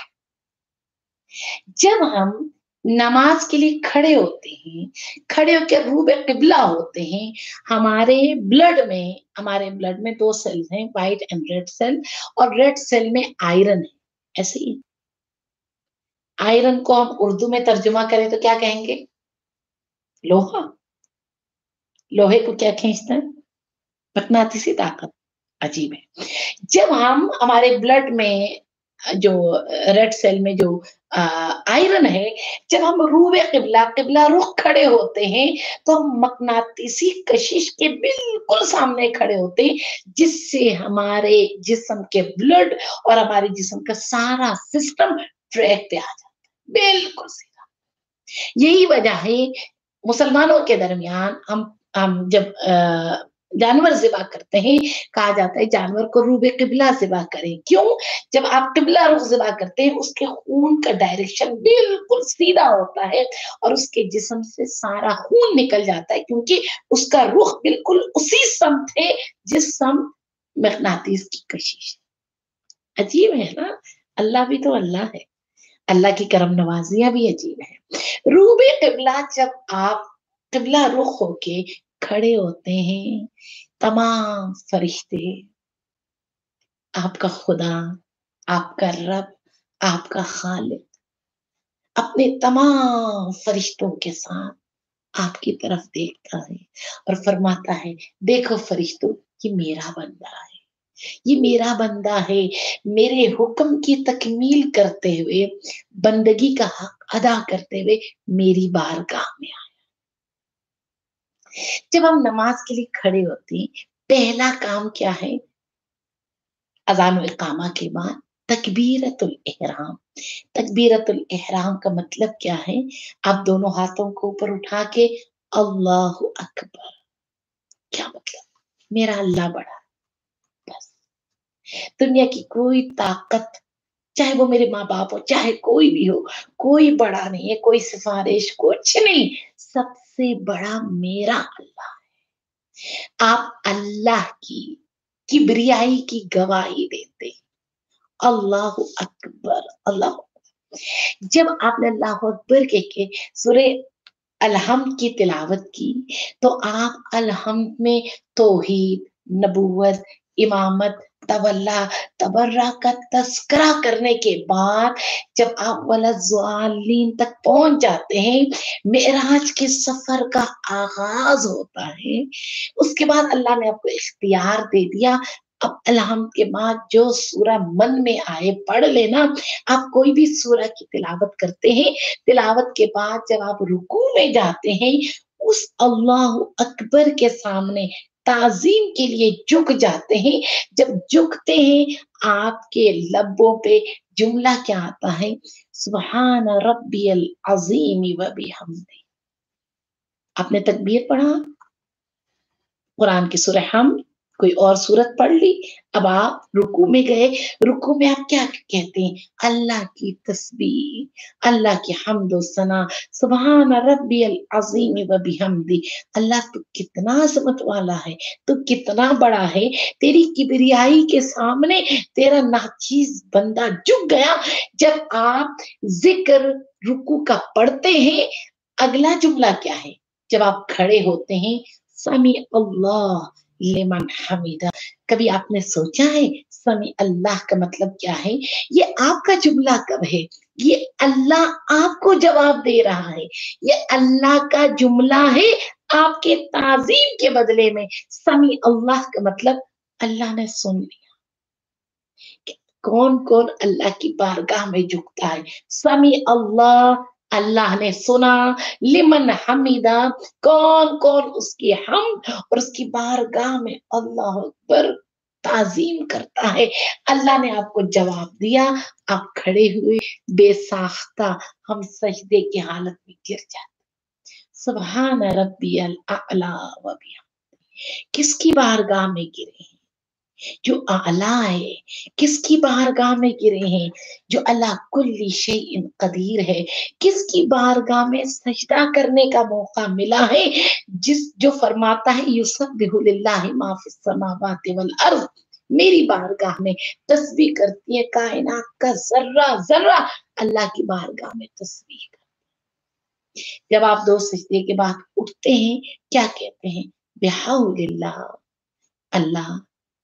जब हम नमाज़ के लिए खड़े होते हैं, खड़े होके रूबे किबला होते हैं, हमारे ब्लड में हमारे ब्लड में दो सेल्स हैं, व्हाइट एंड रेड सेल और रेड सेल में आयरन है, ऐसे ही। आयरन को हम उर्दू में तर्जुमा करें तो क्या कहेंगे? लोहा। लोहे को क्या खींचता है? मक़नातिसी ताकत। अजीब है। जब हम हमारे ब्लड में अ, जो अ, रेड सेल में जो अ, आयरन है, जब हम रूबे किबला, किबला रुख खड़े होते हैं, तो हम मक़नातिसी कशिश के बिल्कुल सामने खड़े होते हैं, जिससे हमारे जिस्म के ब्लड और हमारे जिस्म का सारा सिस्टम ट्रैक पे आ जाता है, बिल्कुल सीधा। यही वजह है मुसलमानों के दरमियान हम हम जब अ, जानवर ज़िबा करते हैं, कहा जाता है जानवर को रूबे किबला ज़िबा करें। क्यों? जब आप किबला रुख ज़िबा करते हैं, उसके खून का डायरेक्शन बिल्कुल सीधा होता है और उसके जिस्म से सारा खून निकल जाता है क्योंकि उसका रुख बिल्कुल उसी सम थे जिस सम मक़नातिस की कशिश। अजीब है ना? अल्लाह भी तो अल्लाह है। अल्लाह की करम नवाज़ियाँ भी अजीब हैं। रूबे किबला जब आप किबला रुख होके खड़े होते हैं, तमाम फ़रिश्ते, आपका खुदा, आपका रब, आपका खालिक अपने तमाम फ़रिश्तों के साथ आपकी तरफ देखता है और फरमाता है, देखो फ़रिश्तों ये मेरा बंदा है। یہ میرا بندہ ہے، میرے حکم کی تکمیل کرتے ہوئے، بندگی کا حق ادا کرتے ہوئے میری بارگاہ میں آیا۔ جب ہم نماز کے لیے کھڑے ہوتے ہیں، پہلا کام کیا ہے؟ اذان و اقامہ کے بعد تکبیرۃ الاحرام۔ تکبیرۃ الاحرام کا مطلب کیا ہے؟ آپ دونوں ہاتھوں کو اوپر اٹھا کے اللہ اکبر۔ کیا مطلب؟ میرا اللہ بڑا، بس دنیا کی کوئی طاقت، چاہے وہ میرے ماں باپ ہو، چاہے کوئی بھی ہو، کوئی بڑا نہیں ہے، کوئی سفارش کچھ نہیں، سب سے بڑا میرا اللہ ہے۔ آپ اللہ کی کبریائی کی گواہی دیتے، اللہ اکبر، اللہ اکبر۔ جب آپ نے اللہ اکبر کہہ کے سورہ الحمد کی تلاوت کی تو آپ الحمد میں توحید، نبوت، امامت، تولا، تبرہ کا تذکرہ کرنے کے بعد جب آپ وَلَضَّالِّین تک پہنچ جاتے ہیں، معراج کے سفر کا آغاز ہوتا ہے، اس کے بعد اللہ نے آپ کو اختیار دے دیا، اب الحمد کے بعد جو سورہ من میں آئے پڑھ لینا۔ آپ کوئی بھی سورہ کی تلاوت کرتے ہیں، تلاوت کے بعد جب آپ رکوع میں جاتے ہیں، اس اللہ اکبر کے سامنے تعظیم کے لیے جھک جاتے ہیں۔ جب جھکتے ہیں، آپ کے لبوں پہ جملہ کیا آتا ہے؟ سبحان ربی العظیم و بحمدہ۔ آپ نے تکبیر پڑھا، قرآن کی سورہ حمد، کوئی اور سورت پڑھ لی، اب آپ رکوع میں گئے، رکوع میں آپ کیا کہتے ہیں؟ اللہ کی تسبیح، اللہ کی حمد و ثنا، سبحان ربی العظیم و بحمدہ۔ اللہ تو کتنا عظمت والا ہے، تو کتنا بڑا ہے، تیری کبریائی کے سامنے تیرا ناچیز بندہ جھک گیا۔ جب آپ ذکر رکوع کا پڑھتے ہیں، اگلا جملہ کیا ہے؟ جب آپ کھڑے ہوتے ہیں، سمیع اللہ لمن حمیدہ۔ کبھی آپ نے سوچا ہے سمیع اللہ کا مطلب کیا ہے؟ یہ آپ کا جملہ کب ہے؟ یہ اللہ آپ کو جواب دے رہا ہے، یہ اللہ کا جملہ ہے آپ کے تعظیم کے بدلے میں۔ سمیع اللہ کا مطلب اللہ نے سن لیا۔ کون کون اللہ کی بارگاہ میں جھکتا ہے؟ سمیع اللہ، اللہ نے سنا، لمن حمیدہ، کون کون اس کی حمد اور اس کی بارگاہ میں اللہ اکبر تعظیم کرتا ہے۔ اللہ نے آپ کو جواب دیا، آپ کھڑے ہوئے بے ساختہ، ہم سجدے کی حالت میں گر جاتے، سبحان ربی الاعلی و بحمدہ۔ کس کی بارگاہ میں گرے ہیں؟ جو اعلیٰ ہے۔ کس کی بارگاہ میں گرے ہیں؟ جو اللہ کل شیء قدیر ہے۔ کس کی بارگاہ میں سجدہ کرنے کا موقع ملا ہے؟ جس جو فرماتا ہے یسبح للہ ما فی السماوات والارض، میری بارگاہ میں تسبیح کرتی ہے کائنات کا ذرہ ذرہ، اللہ کی بارگاہ میں تسبیح کرتی ہے۔ جب آپ دو سجدے کے بعد اٹھتے ہیں، کیا کہتے ہیں؟ بحول اللہ، اللہ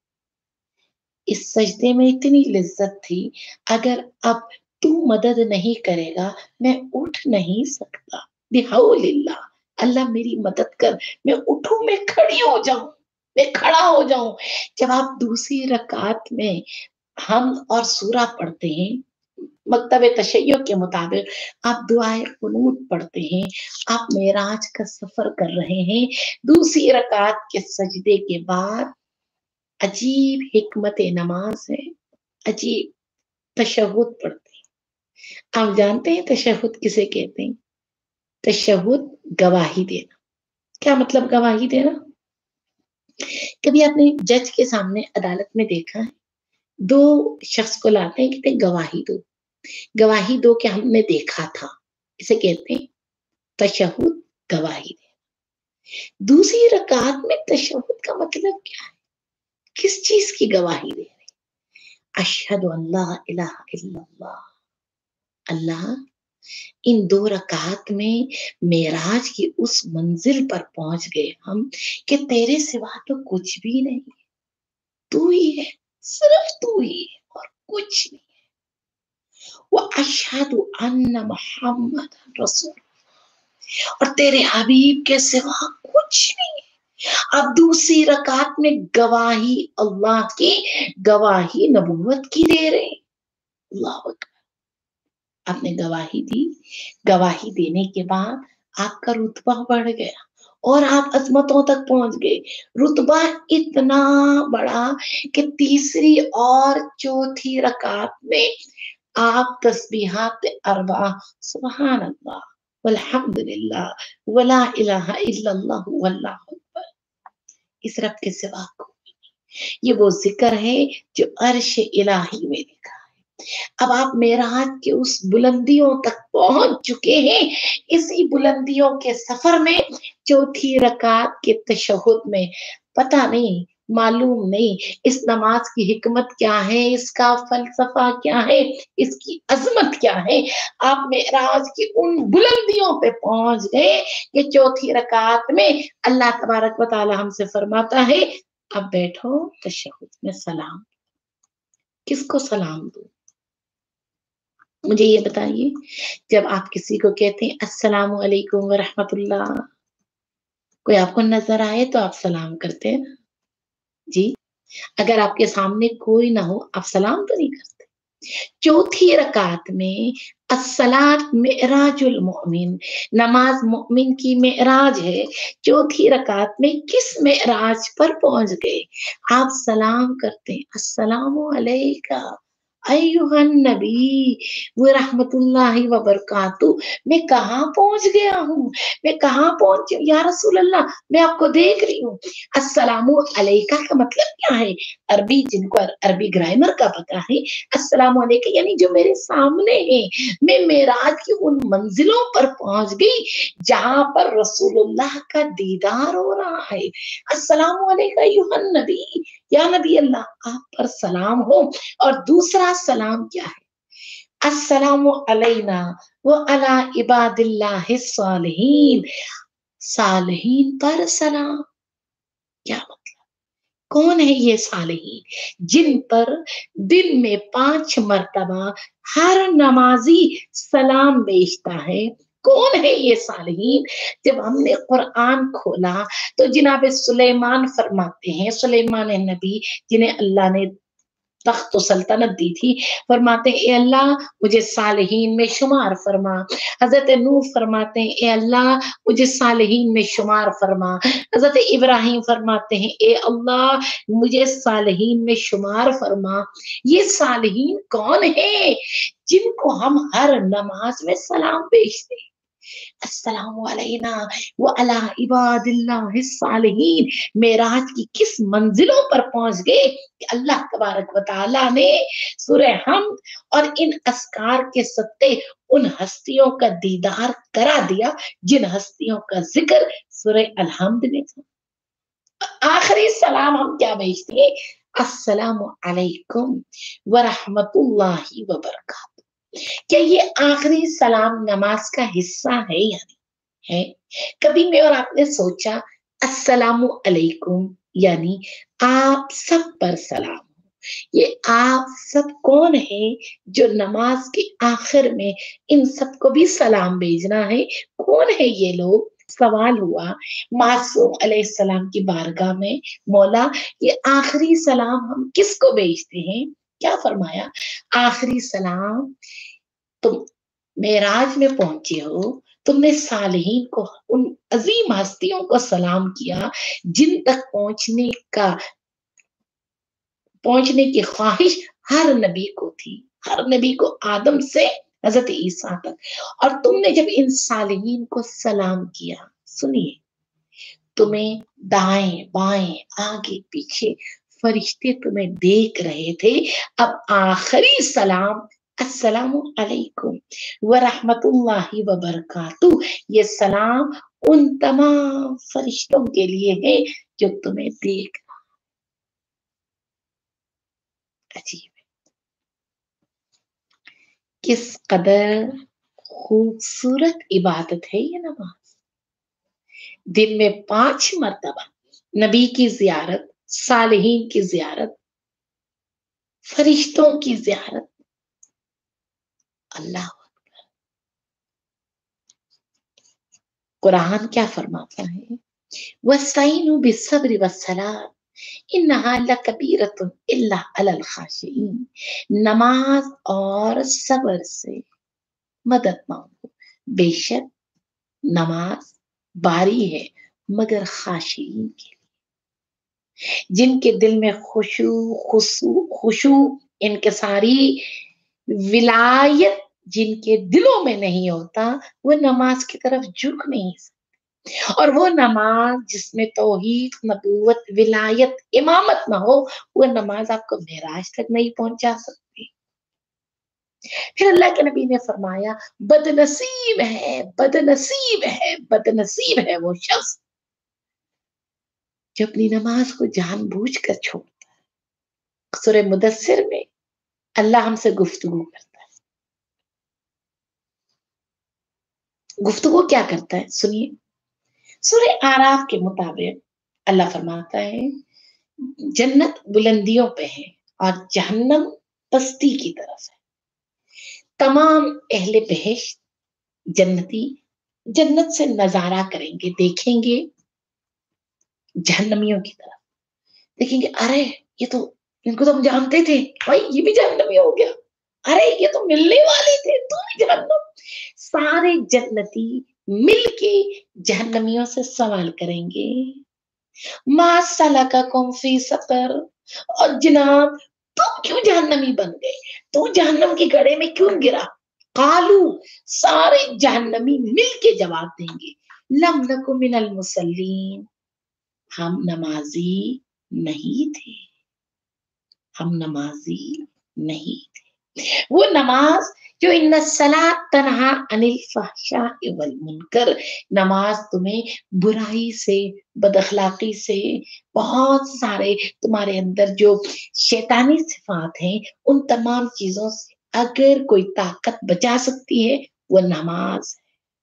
اس سجدے میں اتنی لذت تھی، اگر اب تو مدد نہیں کرے گا میں اٹھ نہیں سکتا۔ بحول اللہ، اللہ میری مدد کر، میں اٹھوں، میں کھڑی ہو جاؤں، میں کھڑا ہو جاؤں۔ جب آپ دوسری رکعت میں حمد اور سورہ پڑھتے ہیں، مکتب تشیع کے مطابق آپ دعائے قنوت پڑھتے ہیں، آپ معراج کا سفر کر رہے ہیں، دوسری رکعت کے سجدے کے بعد عجیب حکمت نماز ہے، عجیب تشہد پڑھتے ہیں۔ آپ جانتے ہیں تشہد کسے کہتے ہیں؟ تشہد گواہی دینا۔ کیا مطلب گواہی دینا؟ کبھی آپ نے جج کے سامنے عدالت میں دیکھا ہے، دو شخص کو لاتے ہیں، کہتے ہیں گواہی دو، گواہی دو کہ ہم نے دیکھا تھا، اسے کہتے ہیں تشہد، گواہی دینا۔ دوسری رکعت میں تشہد کا مطلب کیا ہے؟ کس چیز کی گواہی دے رہے؟ اشہد ان لا الہ الا اللہ، اللہ ان دو رکعت میں معراج کی اس منزل پر پہنچ گئے ہم کہ تیرے سوا تو کچھ بھی نہیں ہے، تو ہی ہے، صرف تو ہی ہے اور کچھ نہیں ہے۔ واشہد ان محمد رسول، اور تیرے حبیب کے سوا کچھ نہیں ہے، अब दूसरी रकात में गवाही अल्लाह की, गवाही नबूवत की दे रहे हैं। अल्लाह अकबर। आपने गवाही दी, गवाही देने के बाद आपका रुतबा बढ़ गया और आप अजमतों तक पहुंच गए। रुतबा इतना बड़ा कि तीसरी और चौथी रकात में आप तस्बीहात अरबा, सुभान अल्लाह वल्हम्दुलिल्लाह वला इलाहा इल्लल्लाह वल्लाहु अकबर, इस रब के सिवा कोई नहीं। ये वो जिक्र है जो अर्श इलाही में लिखा है। अब आप मेराज के उस बुलंदियों तक पहुंच चुके हैं। इसी बुलंदियों के सफर में चौथी रकात के तशहुद में पता नहीं, मालूम नहीं इस नमाज की हिकमत क्या है, इसका फलसफा क्या है, इसकी अजमत क्या है। आप मेराज की उन बुलंदियों पे पहुंच गए कि चौथी रकात में अल्लाह तबारक व तआला हमसे फरमाता है, अब बैठो तशहुद में सलाम। किसको सलाम दूं? मुझे ये बताइए, जब आप किसी को कहते हैं अस्सलामु अलैकुम व रहमतुल्लाह, कोई आपको नजर आए तो आप सलाम करते हैं ना? जी। अगर आपके सामने कोई ना हो, आप सलाम तो नहीं करते। चौथी रकात में अस्सलात मिअराजुल मोमिन, नमाज मोमिन की मेराज है। चौथी रकात में किस मेराज पर पहुंच गए? आप सलाम करते हैं, अस्सलामु अलैका अय्युहन नबी व रहमतुल्लाहि व बरकातहू। मैं कहाँ पहुंच गया हूँ, मैं कहाँ पहुंची हूँ या रसूल अल्लाह, मैं आपको देख रही हूँ। अस्सलामु अलैका का मतलब क्या है? अरबी, जिनको अरबी ग्रामर का पता है, अस्सलामु अलैका यानी जो मेरे सामने है। मैं मेराज की उन मंजिलों पर पहुंच गई जहां पर रसूलुल्लाह का दीदार हो रहा है। अस्सलामु अलैका अय्युहन नबी, या नबी अल्लाह आप पर सलाम हो। और दूसरा सलाम क्या है? अस्सलामु अलैना व अला इबादिल्लाहिस सालिहीन, सालिहीन पर सलाम। क्या मतलब? कौन है ये सालिहीन? जिन पर दिन में पांच मर्तबा हर नमाजी सलाम भेजता है। कौन है ये सालिहीन? जब हमने कुरान खोला तो जनाब सुलेमान फरमाते हैं, सुलेमान नबी जिन्हें अल्लाह ने तख्त सल्तनत दी थी, फरमाते हैं ए अल्लाह मुझे सालिहीन में शुमार फरमा। हजरत नूह फरमाते हैं ए अल्लाह मुझे सालिहीन में शुमार फरमा। हजरत इब्राहिम फरमाते हैं ए अल्लाह मुझे सालिहीन में शुमार फरमा। ये सालिहीन कौन है? जिनको हम हर नमाज में सलाम भेजते हैं। अस्सलामु अलैना व अला इबादिल्लाहिस सालिहीन। मेराज की किस मंजिलों पर पहुंच गए कि अल्लाह तबारक व तआला ने सूरह हमद और इन अस्कार के सत्ते उन हस्तियों का दीदार करा दिया जिन हस्तियों का जिक्र सूरह अल-हम्द में था। आखिरी सलाम हम क्या भेजते हैं? अस्सलामु अलैकुम व रहमतुल्लाहि व बरकातहू। क्या ये आखिरी सलाम नमाज का हिस्सा है या नहीं है? कभी मैं और आपने सोचा अस्सलामु अलैकुम यानी आप सब पर सलाम हो। ये आप सब कौन है जो नमाज के आखिर में इन सबको भी सलाम भेजना है? कौन है ये लोग? सवाल हुआ मासूम अलैहिस्सलाम की बारगाह में, मौला ये आखिरी सलाम हम किसको भेजते हैं? क्या फरमाया? आखिरी सलाम तुम मेराज में पहुंचे हो, तुमने सालिहीन को, उन अजीम हस्तियों को सलाम किया जिन तक पहुंचने का पहुंचने की ख्वाहिश हर नबी को थी। हर नबी को आदम से हजरत ईसा तक। और तुमने जब इन सालिहीन को सलाम किया, सुनिए, तुम्हें दाएं बाएं आगे पीछे फरिश्ते तुम्हें देख रहे थे। अब आखिरी सलाम अस्सलामु अलैकुम व रहमतुल्लाहि व बरकातहू, ये सलाम उन तमाम फरिश्तों के लिए है जो तुम्हें देख। अजीब है, किस कदर खूबसूरत इबादत है ये नमाज। दिन में पांच मर्तबा नबी की जियारत, सालिहीन की जियारत, फरिश्तों की जियारत। अल्लाह, कुरान क्या फरमाता है? वस्तईनु बिस्सब्रि वस्सलाह इन्नहा लकबीरतुन इल्ला अलल खाशिईन। नमाज और सब्र से मदद मांगो, बेशक नमाज बारी है मगर खाशिईन के लिए, जिनके दिल में खुशू खुशू खुशू इनकिसारी विलायत जिनके दिलों में नहीं होता, वो नमाज की तरफ झुक नहीं सकते। और वो नमाज जिसमें तौहीद, नबूवत, विलायत, इमामत ना हो, वो नमाज आपको मेराज तक नहीं पहुंचा सकती। फिर अल्लाह के नबी ने फरमाया, बदनसीब है, बदनसीब है, बदनसीब है वो शख्स जो अपनी नमाज को जानबूझकर छोड़ता है। सूरह मुदस्सिर में अल्लाह हमसे गुफ्तगू करता है। गुफ्तगू क्या करता है? सुनिए। सूरह आराफ के मुताबिक अल्लाह फरमाता है, जन्नत बुलंदियों पे है और जहन्नम पस्ती की तरफ है। तमाम अहले बेहेश्त जन्नती जन्नत से नजारा करेंगे, देखेंगे जहन्नमियों की तरफ, देखेंगे अरे ये तो, इनको तो हम जानते थे, भाई ये भी जहन्नमी हो गया, अरे ये तो मिलने वाले थे, तू भी जहन्नम। सारे जन्नती मिलके जहन्नमियों से सवाल करेंगे, मा सलकाकुम फी सकर, और जनाब तुम क्यों जहन्नमी बन गए, तू जहन्नम के गड्ढे में क्यों गिरा? कालू, सारे जहन्नमी मिलके जवाब देंगे, लम नकु मिनल मुसल्लीन, हम नमाजी नहीं थे, हम नमाजी नहीं थे। वो नमाज जो इन्ना सलात तनहा अनिल फहशाइ वल मुनकर, नमाज तुम्हें बुराई से, बदअखलाकी से, बहुत सारे तुम्हारे अंदर जो शैतानी सिफात हैं, उन तमाम चीजों से अगर कोई ताकत बचा सकती है, वो नमाज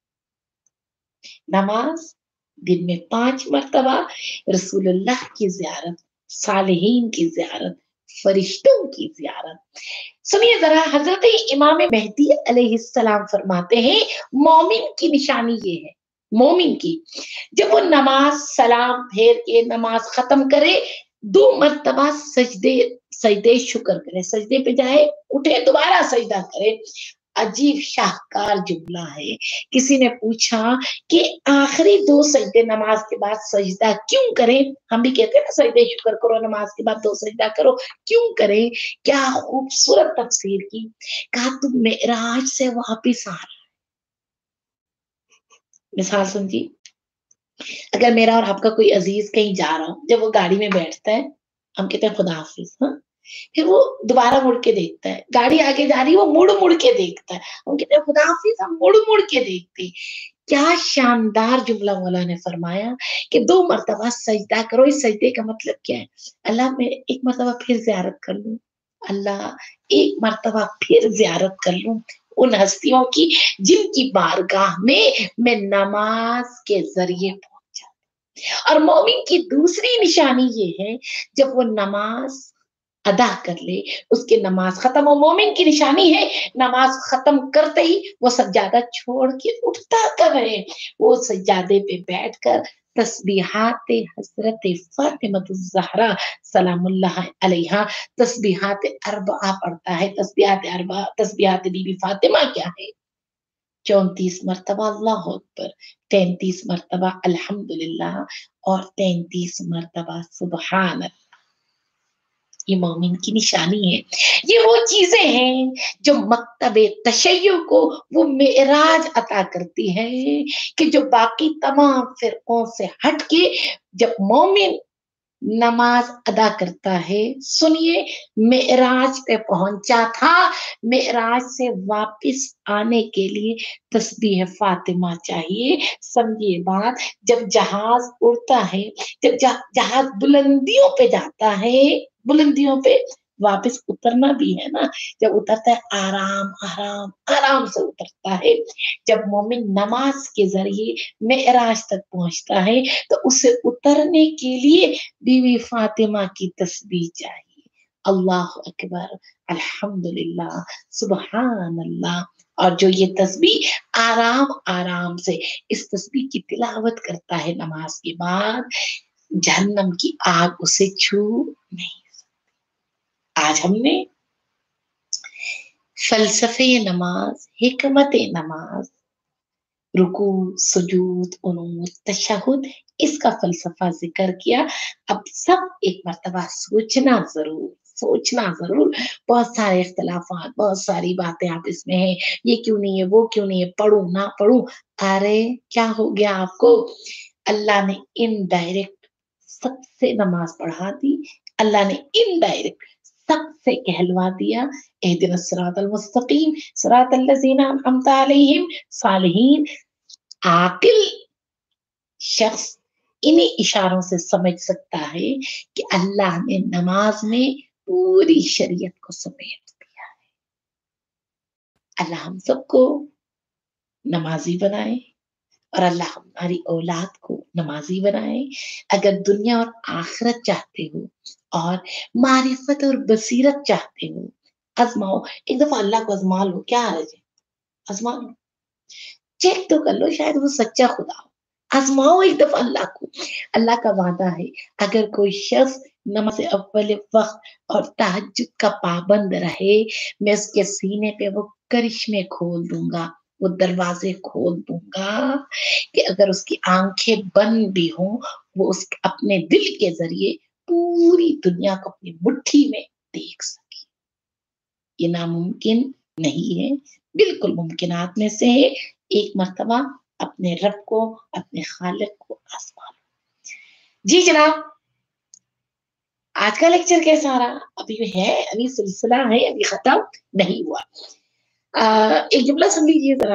है। नमाज दिन में पांच मर्तबा रसूलुल्लाह की ज़ियारत, सालिहीन की ज़ियारत, फरिश्तों की ज़ियारत। सुनिए ज़रा, हज़रत इमाम मेहदी अलैहिस्सलाम फरमाते हैं, मोमिन की निशानी ये है, मोमिन की, जब वो नमाज सलाम फेर के नमाज खत्म करे, दो मर्तबा सजदे सजदे शुक्र करे, सजदे पे जाए, उठे, दोबारा सजदा करे। अजीब शाहकार जुमला है। किसी ने पूछा कि आखिरी दो सजदे नमाज के बाद सजदा क्यों करें? हम भी कहते हैं ना सजदे शुक्र करो, नमाज के बाद दो सजदा करो, क्यों करें? क्या खूबसूरत तफसीर की। कहा तुम मेराज से वापिस आ रहा। मिसाल समझी, अगर मेरा और आपका कोई अजीज कहीं जा रहा हो, जब वो गाड़ी में बैठता है, हम कहते हैं खुदा हाफिज, हाँ? फिर वो दोबारा मुड़ के देखता है, गाड़ी आगे जा रही है, वो मुड़ मुड़ के देखता है, हम कहते हैं खुदा हाफिज, हम मुड़ मुड़ के देखते हैं। क्या शानदार जुमला मौला ने फरमाया कि दो मर्तबा सजदा करो। इस सजदे का मतलब क्या है? अल्लाह मैं एक मर्तबा फिर ज़ियारत कर लूँ, अल्लाह एक मर्तबा फिर ज़ियारत कर लूँ उन हस्तियों की जिनकी बारगाह में मैं नमाज के ज़रिए पहुँचा। और मोमिन की दूसरी निशानी ये है, जब वो नमाज अदा कर ले, उसकी नमाज खत्म हो। मोमिन की निशानी है, नमाज खत्म करते ही वो सज्जादा छोड़ के उठता कब है? वो सज्जादे पे बैठकर तस्बीहात हज़रत फ़ातिमा-तुज़-ज़हरा सलामुल्लाह अलैहा, तस्बीहात अरबा पढ़ता है। तस्बीहात अरबा, तस्बीहात बीबी फातिमा क्या है? चौंतीस मर्तबा अल्लाहु अकबर, तैंतीस मर्तबा अल्हम्दुलिल्लाह और तैंतीस मर्तबा सुबहान अल्लाह। ये मोमिन की निशानी है। ये वो चीजें हैं जो मकतबे तशय्युअ को वो मेराज अता करती है कि जो बाकी तमाम फिरकों से हट के जब मोमिन नमाज अदा करता है, सुनिए, मेराज पे पहुंचा था, मेराज से वापस आने के लिए तस्बीह फातिमा चाहिए। समझिए बात, जब जहाज उड़ता है, जब जहाज बुलंदियों पे जाता है, बुलंदियों पे वापस उतरना भी है ना, जब उतरता है आराम आराम आराम से उतरता है। जब मोमिन नमाज के जरिए मेराज तक पहुंचता है, तो उसे उतरने के लिए बीवी फातिमा की तस्बीह चाहिए। अल्लाह अकबर, अल्हम्दुलिल्लाह, सुबहान अल्लाह اور جو یہ تسبیح آرام آرام سے اس تسبیح کی تلاوت کرتا ہے نماز کے بعد، جہنم کی آگ اسے چھو نہیں سکتی۔ آج ہم نے فلسفے نماز، حکمت نماز، رکوع، سجود، قنوت، تشہد، اس کا فلسفہ ذکر کیا۔ اب سب ایک مرتبہ سوچنا ضرور سوچنا ضرور بہت سارے اختلافات، بہت ساری باتیں آپ اس میں ہیں، یہ کیوں نہیں ہے، وہ کیوں نہیں ہے، پڑھوں نہ پڑھوں۔ ارے کیا ہو گیا آپ کو؟ اللہ نے انڈائریکٹ سب سے نماز پڑھا دی، اللہ نے انڈائریکٹ سب سے کہلوا دیا اہدنا الصراط المستقیم صراط الذین انعمت علیہم صالحین۔ عاقل شخص انہیں اشاروں سے سمجھ سکتا ہے کہ اللہ نے نماز میں پوری شریعت کو سمیٹ دیا ہے۔ اللہ ہم سب کو نمازی بنائے اور اللہ ہماری اولاد کو نمازی بنائے۔ اگر دنیا اور آخرت چاہتے ہو اور معرفت اور بصیرت چاہتے ہو، آزماؤ، ایک دفعہ اللہ کو آزما لو، کیا حرج ہے؟ آزما لو، چیک تو کر لو، شاید وہ سچا خدا ہو۔ آزماؤ ایک دفعہ اللہ کو۔ اللہ کا وعدہ ہے اگر کوئی شخص نماز اول وقت اور تہجد کا پابند رہے، میں اس کے سینے پہ وہ کرشمے کھول دوں گا، وہ دروازے کھول دوں گا کہ اگر اس کی آنکھیں بند بھی ہوں، وہ اس اپنے دل کے ذریعے پوری دنیا کو اپنی مٹھی میں دیکھ سکے۔ یہ ناممکن نہیں ہے، بالکل ممکنات میں سے ہے۔ ایک مرتبہ اپنے رب کو، اپنے خالق کو آزما لو۔ جی جناب، آج کا لیکچر کیسا رہا؟ ابھی ہے، ابھی سلسلہ ہے، ابھی ختم نہیں ہوا۔ ایک جملہ سن لیجیے ذرا،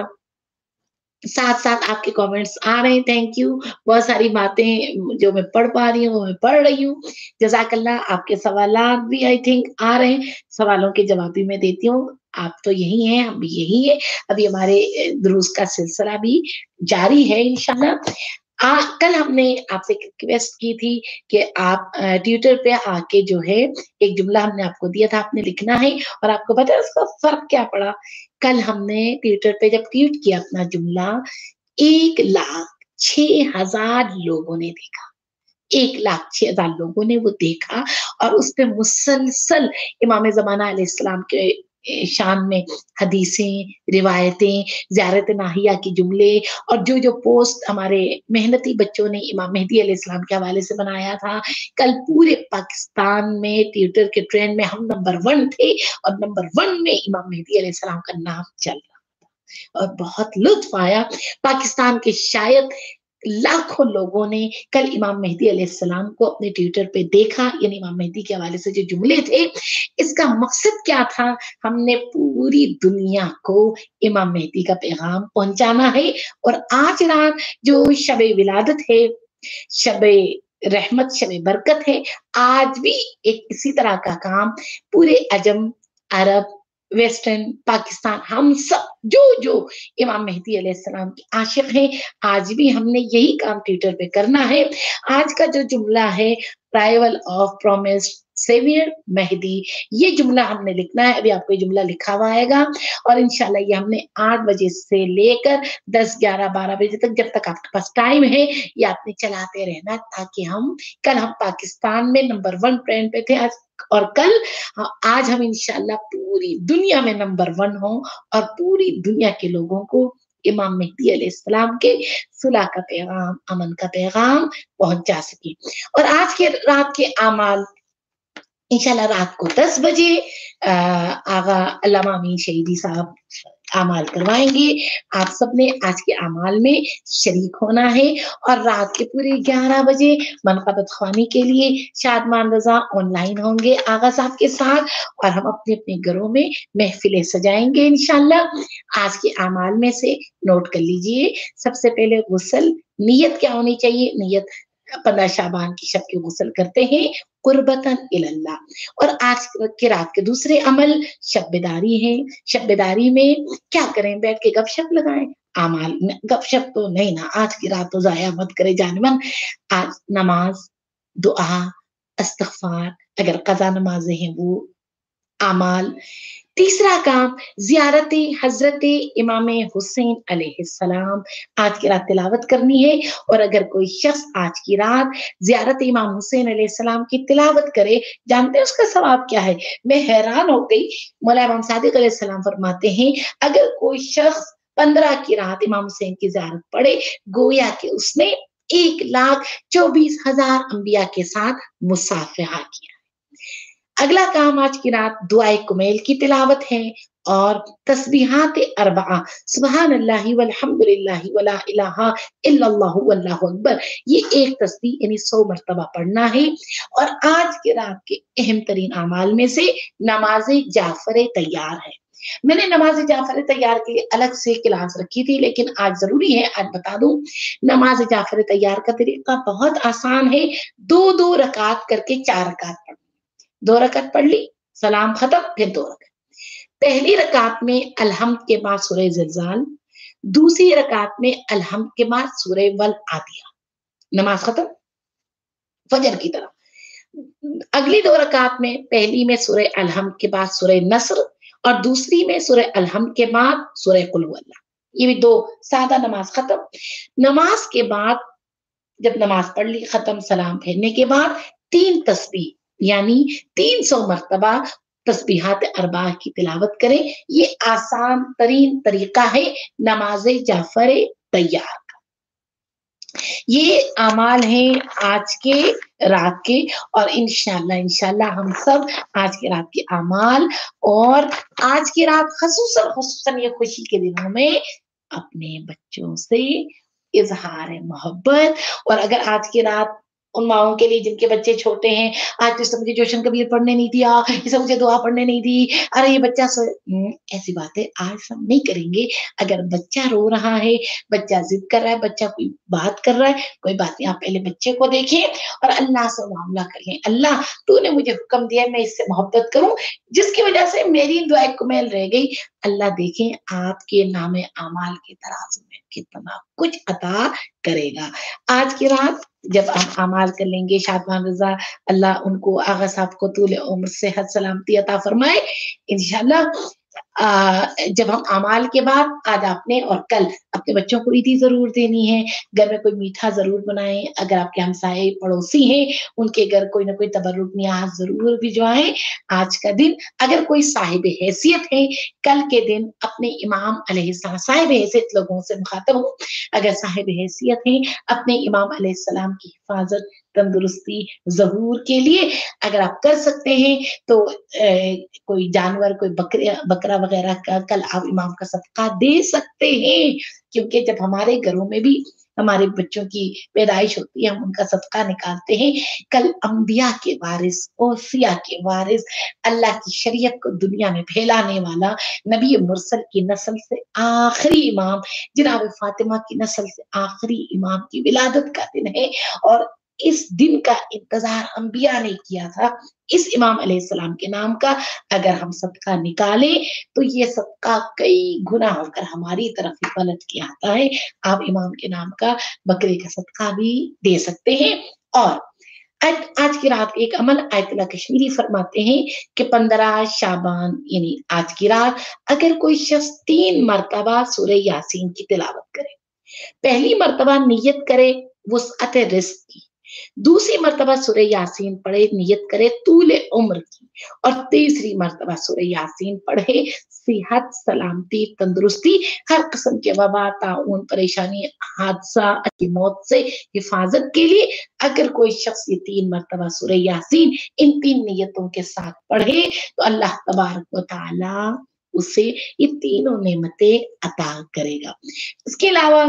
ساتھ ساتھ آپ کے کامنٹس آ رہے ہیں، تھینک یو۔ بہت ساری باتیں جو میں پڑھ پا رہی ہوں وہ میں پڑھ رہی ہوں، جزاک اللہ۔ آپ کے سوالات بھی آئی تھنک آ رہے ہیں، سوالوں کے جواب بھی میں دیتی ہوں۔ آپ تو یہی ہیں، ہم بھی یہی ہیں، ابھی ہمارے دروس کا سلسلہ بھی جاری ہے انشاءاللہ۔ آ, کل ہم نے آپ سے ریکویسٹ کی تھی کہ آپ ٹویٹر پہ آ کے جو ہے ایک جملہ ہم نے آپ کو دیا تھا، آپ نے لکھنا ہے، اور آپ کو پتا ہے اس کا فرق کیا پڑا؟ کل ہم نے ٹویٹر پہ جب ٹویٹ کیا اپنا جملہ، ایک لاکھ چھ ہزار لوگوں نے دیکھا، ایک لاکھ چھ ہزار لوگوں نے وہ دیکھا، اور اس پہ مسلسل امام زمانہ علیہ السلام کے شان میں حدیثیں، روایتیں، زیارت ناہیہ کی جملے، اور جو جو پوسٹ ہمارے محنتی بچوں نے امام مہدی علیہ السلام کے حوالے سے بنایا تھا، کل پورے پاکستان میں ٹویٹر کے ٹرینڈ میں ہم نمبر ون تھے، اور نمبر ون میں امام مہدی علیہ السلام کا نام چل رہا تھا، اور بہت لطف آیا۔ پاکستان کے شاید لاکھوں لوگوں نے کل امام مہدی علیہ السلام کو اپنے ٹویٹر پہ دیکھا، یعنی امام مہدی کے حوالے سے جو جملے تھے، اس کا مقصد کیا تھا؟ ہم نے پوری دنیا کو امام مہدی کا پیغام پہنچانا ہے۔ اور آج رات جو شب ولادت ہے، شب رحمت، شب برکت ہے، آج بھی ایک اسی طرح کا کام پورے عجم، عرب، ویسٹرن، پاکستان، ہم سب جو جو امام مہدی علیہ السلام کے عاشق ہیں، آج بھی ہم نے یہی کام ٹویٹر پہ کرنا ہے۔ آج کا جو جملہ ہے، arrival of promised saviour Mahdi, یہ جملہ ہم نے لکھنا ہے۔ ابھی آپ کو یہ جملہ لکھا ہوا آئے گا، اور انشاءاللہ یہ ہم نے آٹھ بجے سے لے کر دس گیارہ بارہ بجے تک، جب تک آپ کے پاس ٹائم ہے، یہ آپ نے چلاتے رہنا، تاکہ ہم کل ہم پاکستان میں نمبر ون ٹرینڈ پہ تھے، آج اور کل آج ہم انشاءاللہ پوری دنیا میں نمبر ون ہوں، اور پوری دنیا کے لوگوں کو امام مہدی علیہ السلام کے صلح کا پیغام، امن کا پیغام پہنچا سکیں۔ اور آج کے رات کے اعمال انشاءاللہ رات کو دس بجے آغا علامہ امین شہیدی صاحب اعمال کروائیں گے۔ آپ سب نے آج کے اعمال میں شریک ہونا ہے، اور رات کے پورے گیارہ بجے منقبت خوانی کے لیے شادمان رضا آن لائن ہوں گے آغا صاحب کے ساتھ، اور ہم اپنے اپنے گھروں میں محفلیں سجائیں گے انشاءاللہ۔ آج کے اعمال میں سے نوٹ کر لیجئے، سب سے پہلے غسل، نیت کیا ہونی چاہیے؟ نیت پندرہ شعبان کی شب کے غسل کرتے ہیں قربتاً اللہ۔ اور آج کے رات کے دوسرے عمل شب بیداری ہے۔ شب بیداری میں کیا کریں؟ بیٹھ کے گپ شپ لگائیں۔ اعمال گپ شپ تو نہیں نا، آج کی رات تو ضائع مت کرے جان من۔ آج نماز، دعا، استغفار، اگر قضا نمازیں ہیں وہ आमाल। तीसरा काम ज़ियारत हज़रत इमाम हुसैन अलैहिस्सलाम, आज की रात तिलावत करनी है। और अगर कोई शख्स आज की रात ज़ियारत इमाम हुसैन अलैहिस्सलाम की तिलावत करे, जानते हैं उसका सवाब क्या है? मैं हैरान हो गई। मौला इमाम सादिक अलैहिस्सलाम फरमाते हैं, अगर कोई शख्स पंद्रह की रात इमाम हुसैन की ज़ियारत पढ़े, गोया कि उसने एक लाख चौबीस हज़ार अंबिया के साथ मुसाफ़हा किया। अगला काम आज की रात दुआए कुमैल की तिलावत है और तस्बीहात अरबआ, सुबहान अल्लाहि वल्हम्दुलिल्लाहि वला इलाहा इल्लल्लाहु वल्लाहु अकबर, ये एक तस्बीह यानी सौ मर्तबा पढ़ना है। और आज की रात के अहम तरीन अमाल में से नमाज़े जाफ़र तैयार है। मैंने नमाज़ जाफ़र तैयार के लिए अलग से क्लास रखी थी, लेकिन आज ज़रूरी है, आज बता दूँ। नमाज़ जाफ़र तैयार का तरीका बहुत आसान है, दो दो रकात करके चार रकात पढ़, दो रकात पढ़ ली, सलाम खत्म, फिर दो रकात। पहली रकात में अलहम्द के बाद सूरह ज़िलज़ाल, दूसरी रकात में अलहम्द के बाद सूरह वल आदिया, नमाज़ खत्म, फजर की तरह। अगली दो रकात में पहली में सूरह अलहम्द के बाद सूरह नस्र और दूसरी में सूरह अलहम्द के बाद सूरह कुल हुवल्लाह। ये भी दो सादा नमाज़ खत्म। नमाज़ के बाद जब नमाज़ पढ़ ली खत्म, सलाम फेरने के बाद तीन तस्बीह यानी तीन सौ मर्तबा तस्बीहात अरबा की तिलावत करें। ये आसान तरीन तरीका है नमाज़े जाफ़र तैयार का। ये अमाल हैं आज के रात के, और इंशाअल्लाह इंशाअल्लाह हम सब आज की रात के अमाल और आज की रात ख़ुसूसन ख़ुसूसन ये खुशी के दिनों में अपने बच्चों से इज़हार मोहब्बत। और अगर आज की रात उन माँओं के लिए जिनके बच्चे छोटे हैं, आज तो इसने मुझे जोशन कबीर पढ़ने नहीं दिया, इसने मुझे दुआ पढ़ने नहीं दी, अरे ये बच्चा सो उम, ऐसी बातें आज हम नहीं करेंगे। अगर बच्चा रो रहा है, बच्चा ज़िद कर रहा है, बच्चा कोई बात कर रहा है, कोई बात नहीं, आप पहले बच्चे को देखें और अल्लाह से मामला कर लें। अल्लाह, तूने मुझे हुक्म दिया है मैं इससे मोहब्बत करूँ, जिसकी वजह से मेरी दुआए कुमैल रह गई। अल्लाह देखें आपके नामे अमाल के तराजू में कितना कुछ अता करेगा। आज की रात जब आप अमाल कर लेंगे, शादमान रज़ा अल्लाह उनको आगा साहब को तूल उम्र, सेहत, सलामती अता फरमाए। इंशाअल्लाह अ, जब हम अमाल के बाद आज आपने और कल अपने बच्चों को ईदी ज़रूर देनी है। घर में कोई मीठा ज़रूर बनाएँ, अगर आपके हमसाए पड़ोसी हैं, उनके घर कोई न कोई तबर्रुक नियाज़ ज़रूर भिजवाएँ। आज का दिन अगर कोई साहिब हैसियत है, कल के दिन अपने इमाम अलैहिस्सलाम, साहिब हैसियत लोगों से मुखातब हूँ, अगर साहिब हैसियत हैं, अपने इमाम अलैहिस्सलाम की हिफाज़त, तंदुरुस्ती, ज़हूर के लिए अगर आप कर सकते हैं तो अ, कोई जानवर, कोई बकरियाँ बकरा वग़ैरह का कल आप इमाम का सदका दे सकते हैं। क्योंकि जब हमारे घरों में भी हमारे बच्चों की पैदाइश होती है, हम उनका सदका निकालते हैं। कल अंबिया के वारिस, औसिया के वारिस, अल्लाह की शरीयत को दुनिया में फैलाने वाला, नबी मुरसल की नस्ल से आखिरी इमाम, जनाब फ़ातिमा की नस्ल से आखिरी इमाम की विलादत का दिन है। और इस दिन का इंतज़ार अंबिया ने किया था, इस इमाम अलैहिस्सलाम के नाम का अगर हम सदका निकालें, तो ये सदका कई गुना होकर हमारी तरफ ही पलट के आता है। आप इमाम के नाम का बकरे का सदका भी दे सकते हैं। और आज आज की रात एक अमल आयतुल्लाह कश्मीरी फरमाते हैं कि पंद्रह शाबान यानी आज की रात अगर कोई शख्स तीन मर्तबा सूरह यासीन की तिलावत करे, पहली मर्तबा नियत करे वुसअत रिज़्क की, दूसरी मर्तबा सूरह यासीन पढ़े, नियत करे तूले उम्र की, और तीसरी मर्तबा सूरह यासीन पढ़े सेहत, सलामती, तंदुरुस्ती, हर किस्म के वबा, ताउन, परेशानी, हादसा की मौत से हिफाज़त के लिए अगर कोई शख्स ये तीन मर्तबा सूरह यासीन इन तीन नियतों के साथ पढ़े, तो अल्लाह तबारक व तआला उसे ये तीनों नेमतें अता करेगा। इसके अलावा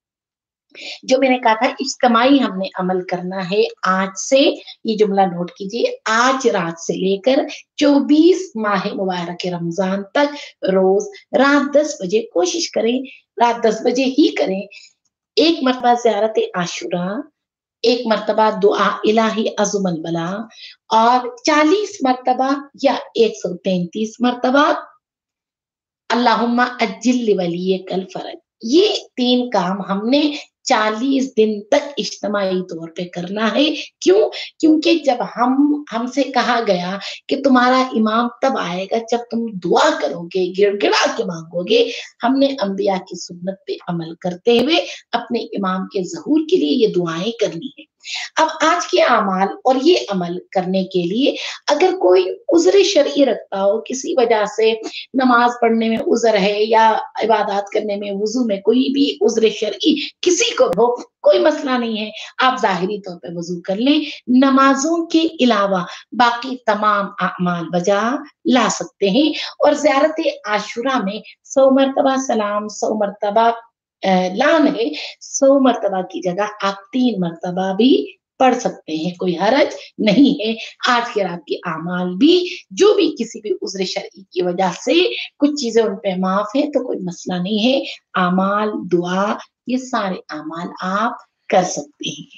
जो मैंने कहा था इज्तिमाई हमने अमल करना है आज से, ये जुमला नोट कीजिए, आज रात से लेकर चौबीस माह मुबारक रमज़ान तक रोज़ रात दस बजे कोशिश करें, रात दस बजे ही करें। एक मर्तबा ज़ियारत आशूरा, एक मर्तबा दुआ इलाही अज़्मुल बला और चालीस मर्तबा या एक सौ तैंतीस मर्तबा अल्लाहुम्मा अज्जिल लिवलिय्यिकल फ़रज। یہ تین کام ہم نے چالیس دن تک اجتماعی طور پہ کرنا ہے۔ کیوں؟ کیونکہ جب ہم ہم سے کہا گیا کہ تمہارا امام تب آئے گا جب تم دعا کرو گے، گڑ گڑا کے مانگو گے۔ ہم نے انبیاء کی سنت پہ عمل کرتے ہوئے اپنے امام کے ظہور کے لیے یہ دعائیں کرنی ہے۔ اب آج کے اعمال اور یہ عمل کرنے کے لیے اگر کوئی عذر شرعی رکھتا ہو، کسی وجہ سے نماز پڑھنے میں عذر ہے یا عبادات کرنے میں، وضو میں کوئی بھی عذر شرعی کسی کو ہو، کوئی مسئلہ نہیں ہے، آپ ظاہری طور پہ وضو کر لیں، نمازوں کے علاوہ باقی تمام اعمال بجا لا سکتے ہیں۔ اور زیارت عاشورہ میں سو مرتبہ سلام، سو مرتبہ لان ہے، سو مرتبہ کی جگہ آپ تین مرتبہ بھی پڑھ سکتے ہیں، کوئی حرج نہیں ہے۔ آج کے رات کے اعمال بھی جو بھی کسی بھی عذر شرعی کی وجہ سے کچھ چیزیں ان پہ معاف ہے تو کوئی مسئلہ نہیں ہے، اعمال، دعا، یہ سارے اعمال آپ کر سکتے ہیں۔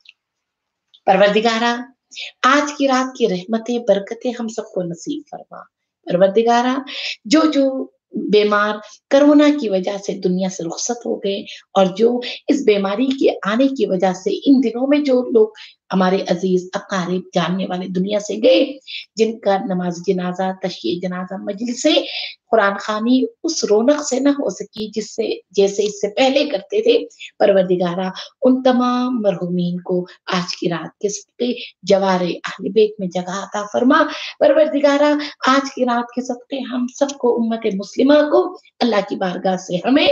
پروردگارہ آج کی رات کی رحمتیں، برکتیں ہم سب کو نصیب فرما۔ پروردگارہ جو جو بیمار کرونا کی وجہ سے دنیا سے رخصت ہو گئے، اور جو اس بیماری کے آنے کی وجہ سے ان دنوں میں جو لوگ ہمارے عزیز اقارب جاننے والے دنیا سے گئے، جن کا نماز جنازہ، تشییع جنازہ، مجلس قرآن خوانی اس رونق سے نہ ہو سکی جس سے جیسے اس سے پہلے کرتے تھے، پروردگارہ ان تمام مرحومین کو آج کی رات کے صدقے جوار اہل بیت میں جگہ عطا فرما۔ پروردگارہ آج کی رات کے صدقے ہم سب کو، امت مسلمہ کو، اللہ کی بارگاہ سے ہمیں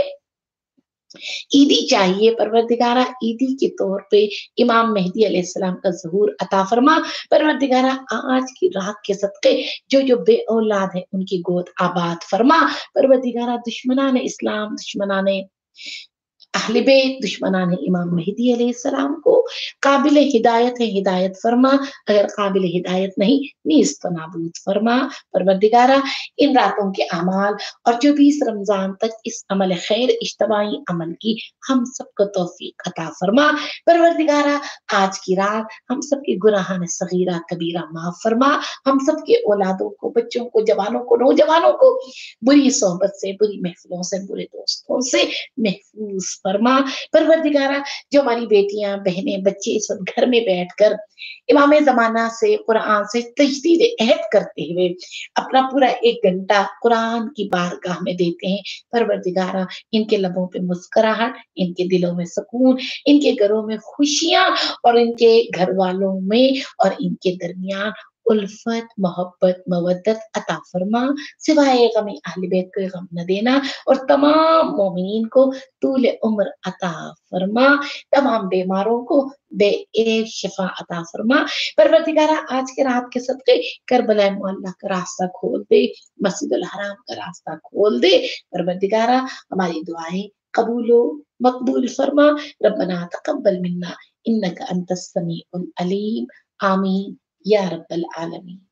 عیدی چاہیے، پروردگارہ عیدی کے طور پہ امام مہدی علیہ السلام کا ظہور عطا فرما۔ پروردگارہ آج کی رات کے صدقے جو جو بے اولاد ہیں ان کی گود آباد فرما۔ پروردگارہ دشمنان اسلام، دشمنان اہل بیت، دشمنان امام مہدی علیہ السلام کو قابل ہدایت ہے، ہدایت فرما، اگر قابل ہدایت نہیں نیست و نابود فرما۔ پروردگارہ ان راتوں کے اعمال اور جو بھی اس رمضان تک اس عمل خیر، اجتماعی عمل کی ہم سب کو توفیق عطا فرما۔ پروردگارہ آج کی رات ہم سب کے گناہان صغیرہ کبیرہ معاف فرما، ہم سب کے اولادوں کو، بچوں کو، جوانوں کو، نوجوانوں کو بری صحبت سے، بری محفلوں سے، برے دوستوں سے محفوظ فرما۔ پروردگارہ جو ہماری بیٹیاں، بہنیں، بچے اس وقت گھر میں بیٹھ کر امام زمانہ سے، قرآن سے تجدید عہد کرتے ہوئے اپنا پورا ایک گھنٹہ قرآن کی بارگاہ میں دیتے ہیں، پروردگارہ ان کے لبوں پہ مسکراہٹ، ان کے دلوں میں سکون، ان کے گھروں میں خوشیاں، اور ان کے گھر والوں میں اور ان کے درمیان الفت، محبت، مودت عطا فرما۔ سوائے غم اہل بیت کو غم نہ دینا، اور تمام مومنین کو طول عمر عطا فرما، تمام بیماروں کو بے عیب شفا عطا فرما۔ پروردگارہ آج کے رات کے صدقے کربلا معلیٰ کا راستہ کھول دے، مسجد الحرام کا راستہ کھول دے۔ پروردگارہ ہماری دعائیں قبول و مقبول فرما۔ ربنا تقبل منا انک انت السمیع العلیم، آمین یا رب العالمین۔